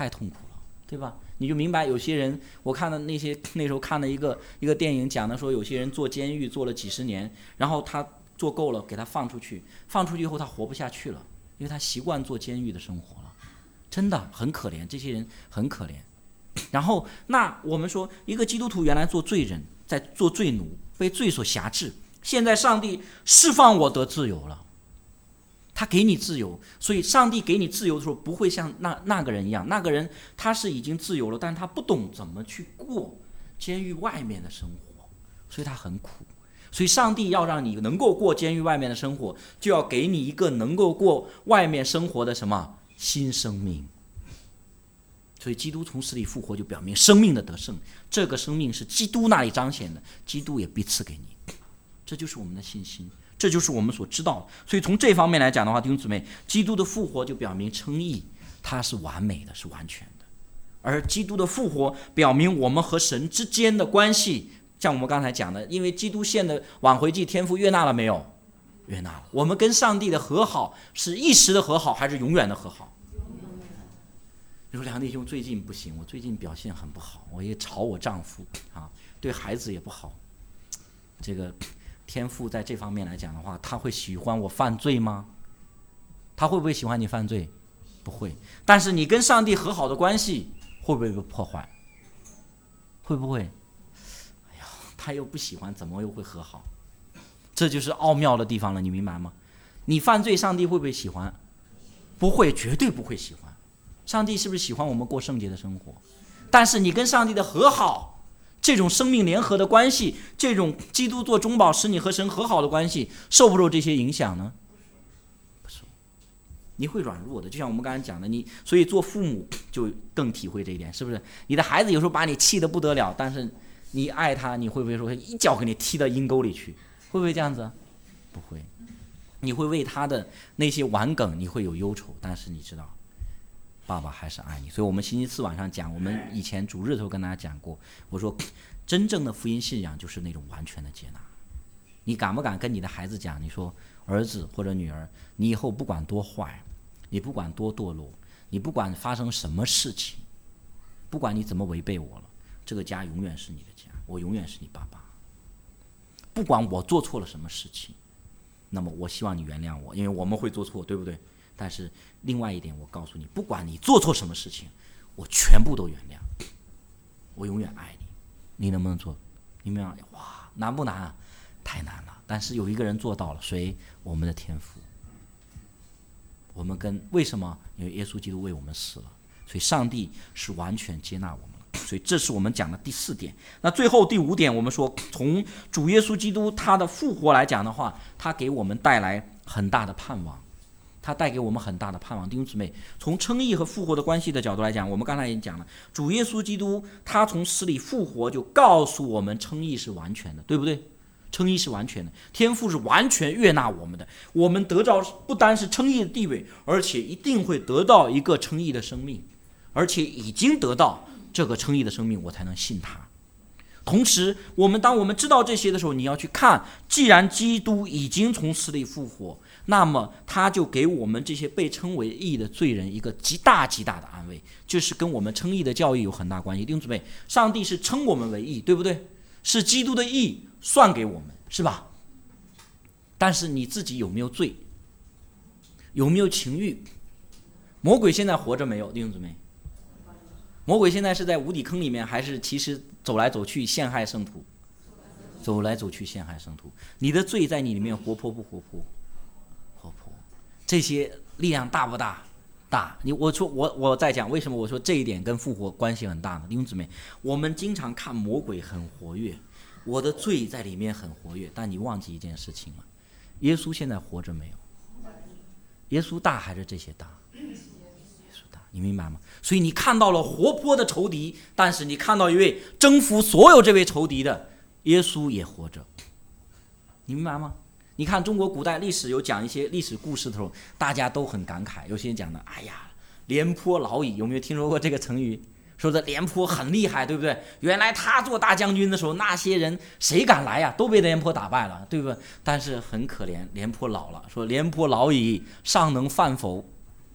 太痛苦了，对吧？你就明白有些人，我看的那时候看的一个电影，讲的说有些人坐监狱坐了几十年，然后他坐够了，给他放出去以后他活不下去了，因为他习惯做监狱的生活了，真的很可怜，这些人很可怜。然后那我们说一个基督徒原来做罪人，在做罪奴，被罪所辖制，现在上帝释放我得自由了，他给你自由，所以上帝给你自由的时候不会像那个人一样，那个人他是已经自由了，但是他不懂怎么去过监狱外面的生活，所以他很苦。所以上帝要让你能够过监狱外面的生活，就要给你一个能够过外面生活的什么新生命。所以基督从死里复活，就表明生命的得胜，这个生命是基督那里彰显的，基督也必赐给你，这就是我们的信心，这就是我们所知道的。所以从这方面来讲的话，弟兄姊妹，基督的复活就表明称义它是完美的，是完全的，而基督的复活表明我们和神之间的关系，像我们刚才讲的，因为基督献的挽回祭，天父悦纳了没有？悦纳了。我们跟上帝的和好是一时的和好，还是永远的和好？你说梁弟兄最近不行，我最近表现很不好，我也吵我丈夫啊，对孩子也不好。这个天父在这方面来讲的话，他会喜欢我犯罪吗？他会不会喜欢你犯罪？不会。但是你跟上帝和好的关系会不会被破坏？会不会？哎呀，他又不喜欢，怎么又会和好？这就是奥妙的地方了，你明白吗？你犯罪，上帝会不会喜欢？不会，绝对不会喜欢。上帝是不是喜欢我们过圣洁的生活？但是你跟上帝的和好，这种生命联合的关系，这种基督做中保使你和神和好的关系，受不受这些影响呢？不受。你会软弱的，就像我们刚才讲的，所以做父母就更体会这一点，是不是？你的孩子有时候把你气得不得了，但是你爱他，你会不会说一脚给你踢到阴沟里去？会不会这样子？不会。你会为他的那些顽梗你会有忧愁，但是你知道爸爸还是爱你。所以我们星期四晚上讲，我们以前主日的时候跟大家讲过，我说真正的福音信仰就是那种完全的接纳。你敢不敢跟你的孩子讲，你说儿子或者女儿，你以后不管多坏，你不管多堕落，你不管发生什么事情，不管你怎么违背我了，这个家永远是你的家，我永远是你爸爸。不管我做错了什么事情，那么我希望你原谅我，因为我们会做错，对不对？但是另外一点，我告诉你，不管你做错什么事情，我全部都原谅，我永远爱你。你能不能做？你明白？哇，难不难啊？太难了。但是有一个人做到了，谁？我们的天父。我们为什么？因为耶稣基督为我们死了，所以上帝是完全接纳我们了。所以这是我们讲的第4点。那最后第5点，我们说从主耶稣基督他的复活来讲的话，他给我们带来很大的盼望。他带给我们很大的盼望。弟兄姊妹，从称义和复活的关系的角度来讲，我们刚才已经讲了，主耶稣基督他从死里复活，就告诉我们称义是完全的，对不对？称义是完全的，天父是完全悦纳我们的，我们得到不单是称义的地位，而且一定会得到一个称义的生命，而且已经得到这个称义的生命，我才能信他。同时当我们知道这些的时候，你要去看，既然基督已经从死里复活，那么他就给我们这些被称为义的罪人一个极大极大的安慰，就是跟我们称义的教义有很大关系。弟兄姊妹，上帝是称我们为义，对不对？是基督的义算给我们，是吧？但是你自己有没有罪？有没有情欲？魔鬼现在活着没有？弟兄姊妹，魔鬼现在是在无底坑里面，还是其实走来走去陷害圣徒？走来走去陷害圣徒。你的罪在你里面活泼不活泼？活泼。这些力量大不大？大。我在讲为什么我说这一点跟复活关系很大呢？弟兄姊妹，我们经常看魔鬼很活跃，我的罪在里面很活跃，但你忘记一件事情了，耶稣现在活着没有？耶稣大还是这些大？你明白吗？所以你看到了活泼的仇敌，但是你看到一位征服所有这位仇敌的耶稣也活着，你明白吗？你看中国古代历史有讲一些历史故事的时候，大家都很感慨，有些人讲的，哎呀，廉颇老矣，有没有听说过这个成语？说的廉颇很厉害，对不对？原来他做大将军的时候，那些人谁敢来呀？都被廉颇打败了，对不对？但是很可怜，廉颇老了，说廉颇老矣，尚能饭否？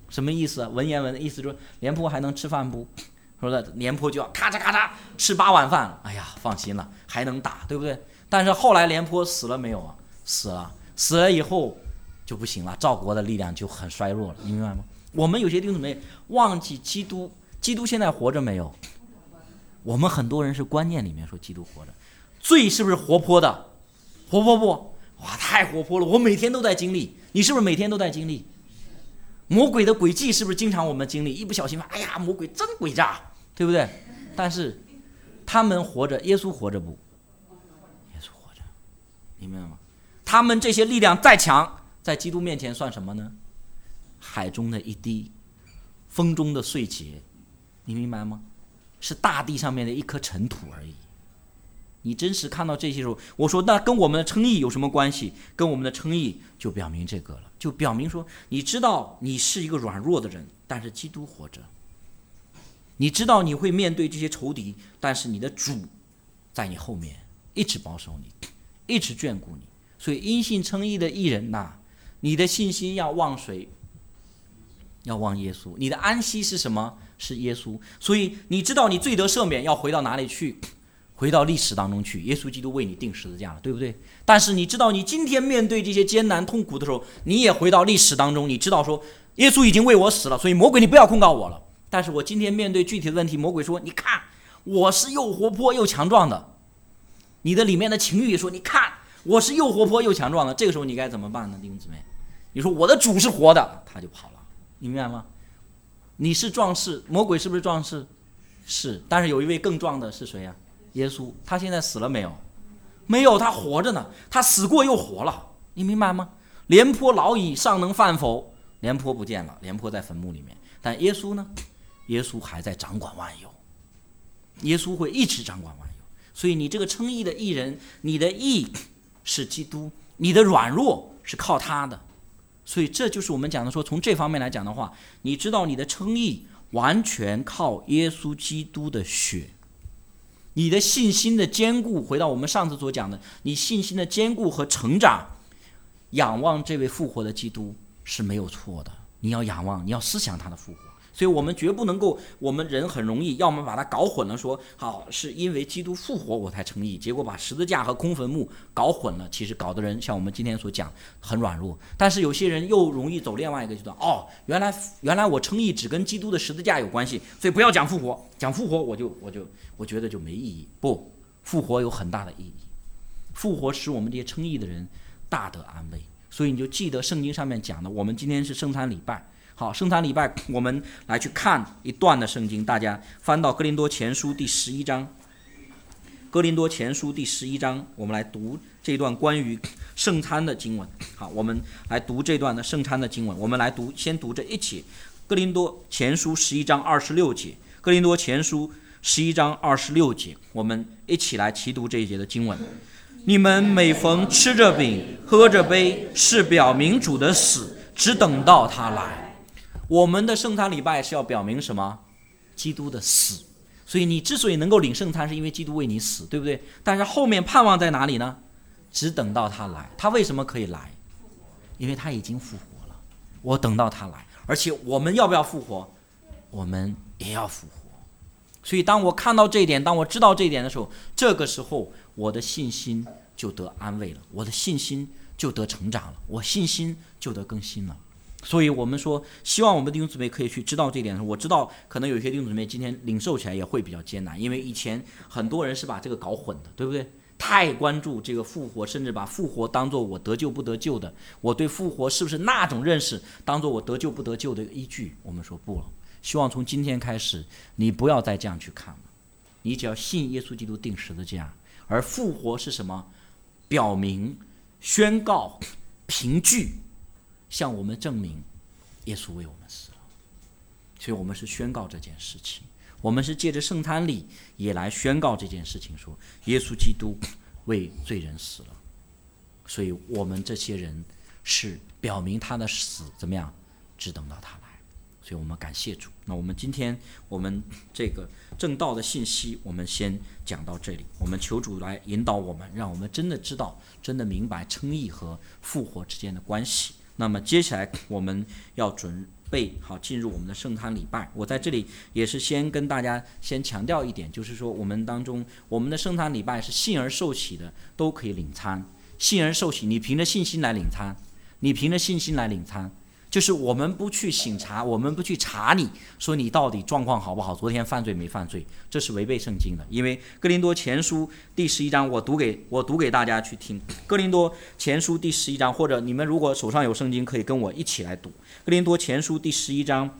什么意思？文言文的意思就是廉颇还能吃饭不？说的廉颇就要咔嚓咔嚓吃8碗饭，哎呀，放心了，还能打，对不对？但是后来廉颇死了没有啊？死了以后就不行了，赵国的力量就很衰弱了，你明白吗？我们有些弟兄姊妹忘记基督现在活着没有？我们很多人是观念里面说基督活着，罪是不是活泼的？活泼不？哇，太活泼了！我每天都在经历，你是不是每天都在经历？魔鬼的诡计是不是经常我们经历？一不小心，哎呀，魔鬼真诡诈，对不对？但是他们活着，耶稣活着不？耶稣活着，明白吗？他们这些力量再强，在基督面前算什么呢？海中的一滴，风中的碎秸，你明白吗？是大地上面的一颗尘土而已。你真实看到这些时候，我说那跟我们的称义有什么关系？跟我们的称义就表明这个了，就表明说，你知道你是一个软弱的人，但是基督活着。你知道你会面对这些仇敌，但是你的主在你后面一直保守你，一直眷顾你。所以因信称义的义人呐，你的信心要望谁？要望耶稣。你的安息是什么？是耶稣。所以你知道你罪得赦免要回到哪里去？回到历史当中去，耶稣基督为你钉十字架了，对不对？但是你知道你今天面对这些艰难痛苦的时候，你也回到历史当中，你知道说耶稣已经为我死了，所以魔鬼你不要控告我了。但是我今天面对具体的问题，魔鬼说你看我是又活泼又强壮的，你的里面的情欲也说你看我是又活泼又强壮的，这个时候你该怎么办呢？弟兄姊妹，你说我的主是活的，他就跑了，你明白吗？你是壮士，魔鬼是不是壮士？是，但是有一位更壮的是谁呀？耶稣。他现在死了没有？没有，他活着呢，他死过又活了，你明白吗？廉颇老矣，尚能饭否？廉颇不见了，廉颇在坟墓里面，但耶稣呢？耶稣还在掌管万有，耶稣会一直掌管万有。所以你这个称义的义人，你的义是基督，你的软弱是靠他的。所以这就是我们讲的说，从这方面来讲的话，你知道你的称义完全靠耶稣基督的血，你的信心的坚固，回到我们上次所讲的，你信心的坚固和成长，仰望这位复活的基督是没有错的。你要仰望，你要思想他的复活。所以我们绝不能够，我们人很容易要么把它搞混了，说好是因为基督复活我才称义，结果把十字架和空坟墓搞混了，其实搞的人像我们今天所讲很软弱。但是有些人又容易走另外一个极端，原来我称义只跟基督的十字架有关系，所以不要讲复活，讲复活我觉得就没意义。不，复活有很大的意义，复活使我们这些称义的人大得安慰。所以你就记得圣经上面讲的，我们今天是圣餐礼拜。好，圣餐礼拜我们来去看一段的圣经，大家翻到哥林多前书第11章。哥林多前书第11章，我们来读这段关于圣餐的经文。好，我们来读这段的圣餐的经文，我们来读，先读这一节。哥林多前书11章26节，哥林多前书11章26节，我们一起来齐读这一节的经文。你们每逢吃着饼喝着杯，是表明主的死，只等到他来。我们的圣餐礼拜是要表明什么？基督的死。所以你之所以能够领圣餐，是因为基督为你死，对不对？但是后面盼望在哪里呢？只等到他来。他为什么可以来？因为他已经复活了，我等到他来。而且我们要不要复活？我们也要复活。所以当我看到这一点，当我知道这一点的时候，这个时候我的信心就得安慰了，我的信心就得成长了，我信心就得更新了。所以我们说，希望我们弟兄姊妹可以去知道这一点。我知道可能有些弟兄姊妹今天领受起来也会比较艰难，因为以前很多人是把这个搞混的，对不对？太关注这个复活，甚至把复活当作我得救不得救的，我对复活是不是那种认识当作我得救不得救的依据。我们说不了，希望从今天开始你不要再这样去看了，你只要信耶稣基督钉十字架。而复活是什么？表明、宣告、凭据，向我们证明耶稣为我们死了。所以我们是宣告这件事情，我们是借着圣餐礼也来宣告这件事情，说耶稣基督为罪人死了。所以我们这些人是表明他的死怎么样，只等到他来。所以我们感谢主。那我们今天我们这个正道的信息我们先讲到这里，我们求主来引导我们，让我们真的知道，真的明白称义和复活之间的关系。那么接下来我们要备好进入我们的圣餐礼拜。我在这里也是先跟大家先强调一点，就是说我们当中我们的圣餐礼拜是信而受洗的都可以领餐，信而受洗，你凭着信心来领餐，你凭着信心来领餐，就是我们不去省察，我们不去查你说你到底状况好不好，昨天犯罪没犯罪，这是违背圣经的。因为哥林多前书第11章，我读给大家去听。哥林多前书第11章，或者你们如果手上有圣经可以跟我一起来读。哥林多前书第11章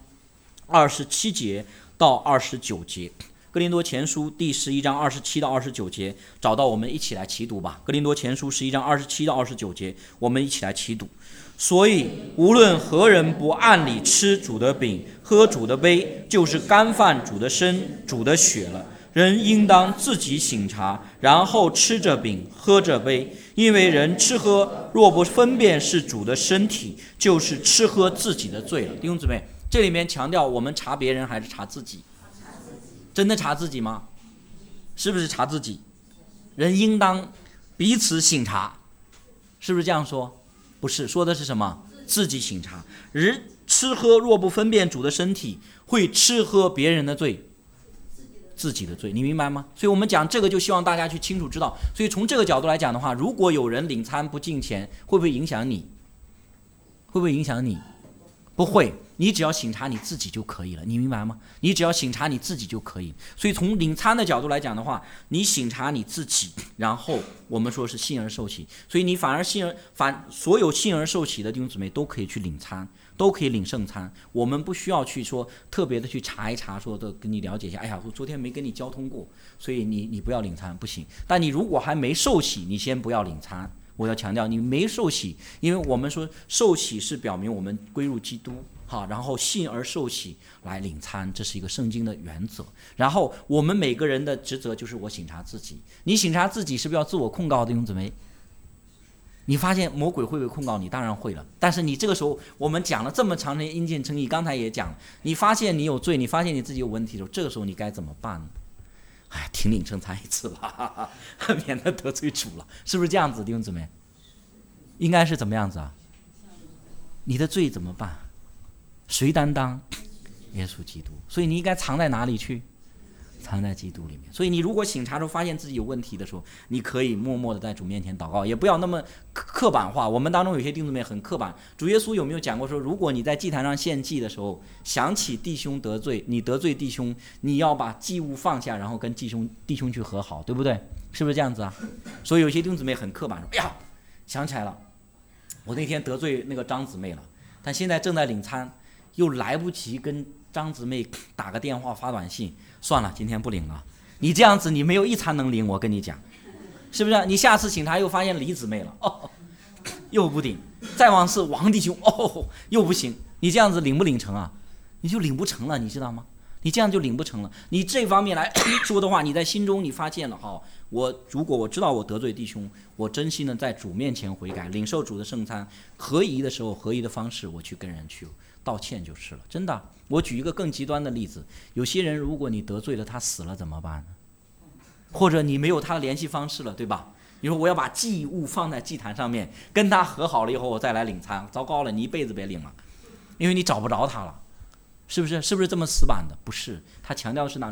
27节到29节，哥林多前书第11章27到29节，找到我们一起来齐读吧。哥林多前书11章27到29节，我们一起来齐读。所以无论何人不按理吃主的饼喝主的杯，就是干犯主的身主的血了。人应当自己省察，然后吃着饼喝着杯，因为人吃喝若不分辨是主的身体，就是吃喝自己的罪了。弟兄姊妹，这里面强调我们查别人还是查自己？真的查自己吗？是不是查自己？人应当彼此省察，是不是这样说？不是，说的是什么？自己省察。人吃喝若不分辨主的身体，会吃喝别人的罪，自己的罪，你明白吗？所以我们讲这个就希望大家去清楚知道。所以从这个角度来讲的话，如果有人领餐不敬虔，会不会影响你？会不会影响你？不会，你只要省察你自己就可以了，你明白吗？你只要省察你自己就可以。所以从领餐的角度来讲的话，你省察你自己，然后我们说是信而受洗，所以你所有信而受洗的弟兄姊妹都可以去领餐，都可以领圣餐。我们不需要去说特别的去查一查，说的跟你了解一下，哎呀，我昨天没跟你交通过，所以你不要领餐，不行。但你如果还没受洗，你先不要领餐。我要强调，你没受洗，因为我们说受洗是表明我们归入基督，好，然后信而受洗来领餐，这是一个圣经的原则。然后我们每个人的职责就是我省察自己，你省察自己是不是要自我控告的？弟兄姊妹，你发现魔鬼会不会控告你？当然会了。但是你这个时候，我们讲了这么长的阴间称义，刚才也讲了，你发现你有罪，你发现你自己有问题的时候，这个时候你该怎么办呢？哎，停领圣餐一次吧，免得得罪主了，是不是这样子，弟兄姊妹？应该是怎么样子啊？你的罪怎么办？谁担当？耶稣基督。所以你应该藏在哪里去？藏在基督里面。所以你如果省察出发现自己有问题的时候，你可以默默的在主面前祷告，也不要那么刻板化。我们当中有些弟兄姊妹很刻板，主耶稣有没有讲过说，如果你在祭坛上献祭的时候，想起弟兄得罪，你得罪弟兄，你要把祭物放下，然后跟弟兄去和好，对不对？是不是这样子啊？所以有些弟兄姊妹很刻板，说，哎呀，想起来了，我那天得罪那个张姊妹了，但现在正在领餐，又来不及跟张姊妹打个电话发短信，算了，今天不领了。你这样子你没有一餐能领，我跟你讲，是不是？你下次请他又发现李姊妹了，哦，又不领，再往是王弟兄，哦，又不行。你这样子领不领成啊？你就领不成了，你知道吗？你这样就领不成了。你这方面来说的话，你在心中你发现了，好，如果我知道我得罪弟兄，我真心的在主面前悔改，领受主的圣餐，合宜的时候合宜的方式我去跟人去道歉就是了。真的，我举一个更极端的例子，有些人如果你得罪了他死了怎么办呢？或者你没有他的联系方式了，对吧？你说我要把祭物放在祭坛上面，跟他和好了以后我再来领餐，糟糕了，你一辈子别领了，因为你找不着他了，是不是？是不是这么死板的？不是，他强调的是那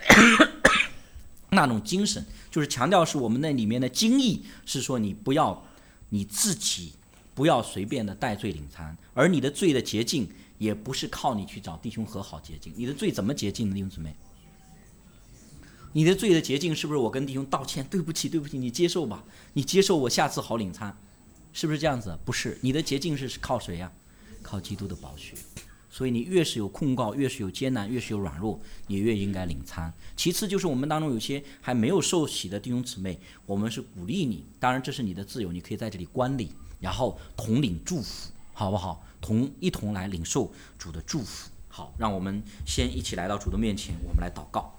种精神，就是强调是我们那里面的精义，是说你自己不要随便的带罪领餐，而你的罪的洁净也不是靠你去找弟兄和好洁净。你的罪怎么洁净呢？弟兄姊妹，你的罪的洁净是不是我跟弟兄道歉，对不起，你接受吧，你接受我下次好领餐，是不是这样子？不是，你的洁净是靠谁呀？靠基督的宝血。所以你越是有控告，越是有艰难，越是有软弱，你越应该领餐。其次就是我们当中有些还没有受洗的弟兄姊妹，我们是鼓励你，当然这是你的自由，你可以在这里观礼，然后同领祝福，好不好？一同来领受主的祝福。好，让我们先一起来到主的面前，我们来祷告。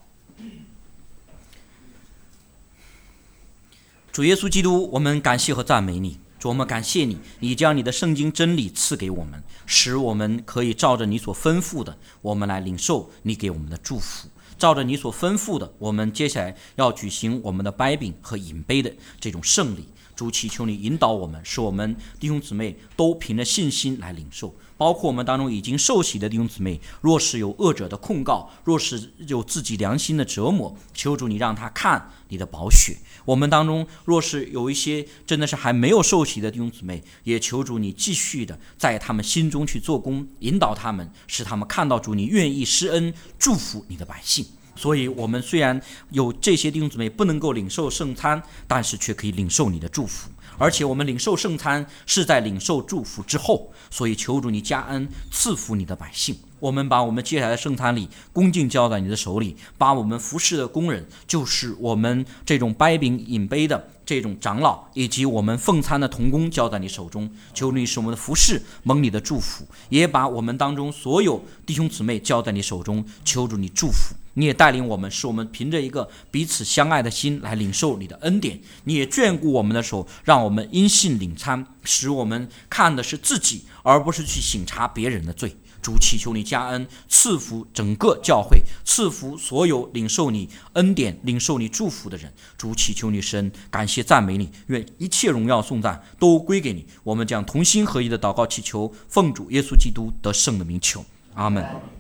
主耶稣基督，我们感谢和赞美你。主，我们感谢你，你将你的圣经真理赐给我们，使我们可以照着你所吩咐的，我们来领受你给我们的祝福。照着你所吩咐的，我们接下来要举行我们的掰饼和饮杯的这种圣礼。 主祈求你引导我们，使我们弟兄姊妹都凭着信心来领受。包括我们当中已经受洗的弟兄姊妹，若是有恶者的控告，若是有自己良心的折磨，求主你让他看你的宝血。我们当中若是有一些真的是还没有受洗的弟兄姊妹，也求主你继续的在他们心中去做工，引导他们，使他们看到主你愿意施恩祝福你的百姓。所以我们虽然有这些弟兄姊妹不能够领受圣餐，但是却可以领受你的祝福。而且我们领受圣餐是在领受祝福之后，所以求主你加恩赐福你的百姓。我们把我们接下来的圣餐礼恭敬交在你的手里，把我们服侍的工人，就是我们这种掰饼饮杯的这种长老，以及我们奉餐的同工交在你手中。求你使我们的服侍蒙你的祝福，也把我们当中所有弟兄姊妹交在你手中。求主你祝福，你也带领我们，使我们凭着一个彼此相爱的心来领受你的恩典。你也眷顾我们的手，让我们因信领餐，使我们看的是自己，而不是去省察别人的罪。主祈求你加恩赐福整个教会，赐福所有领受你恩典领受你祝福的人。主祈求你施恩，感谢赞美你，愿一切荣耀颂赞都归给你。我们将同心合一的祷告祈求，奉主耶稣基督得胜的名求，阿们。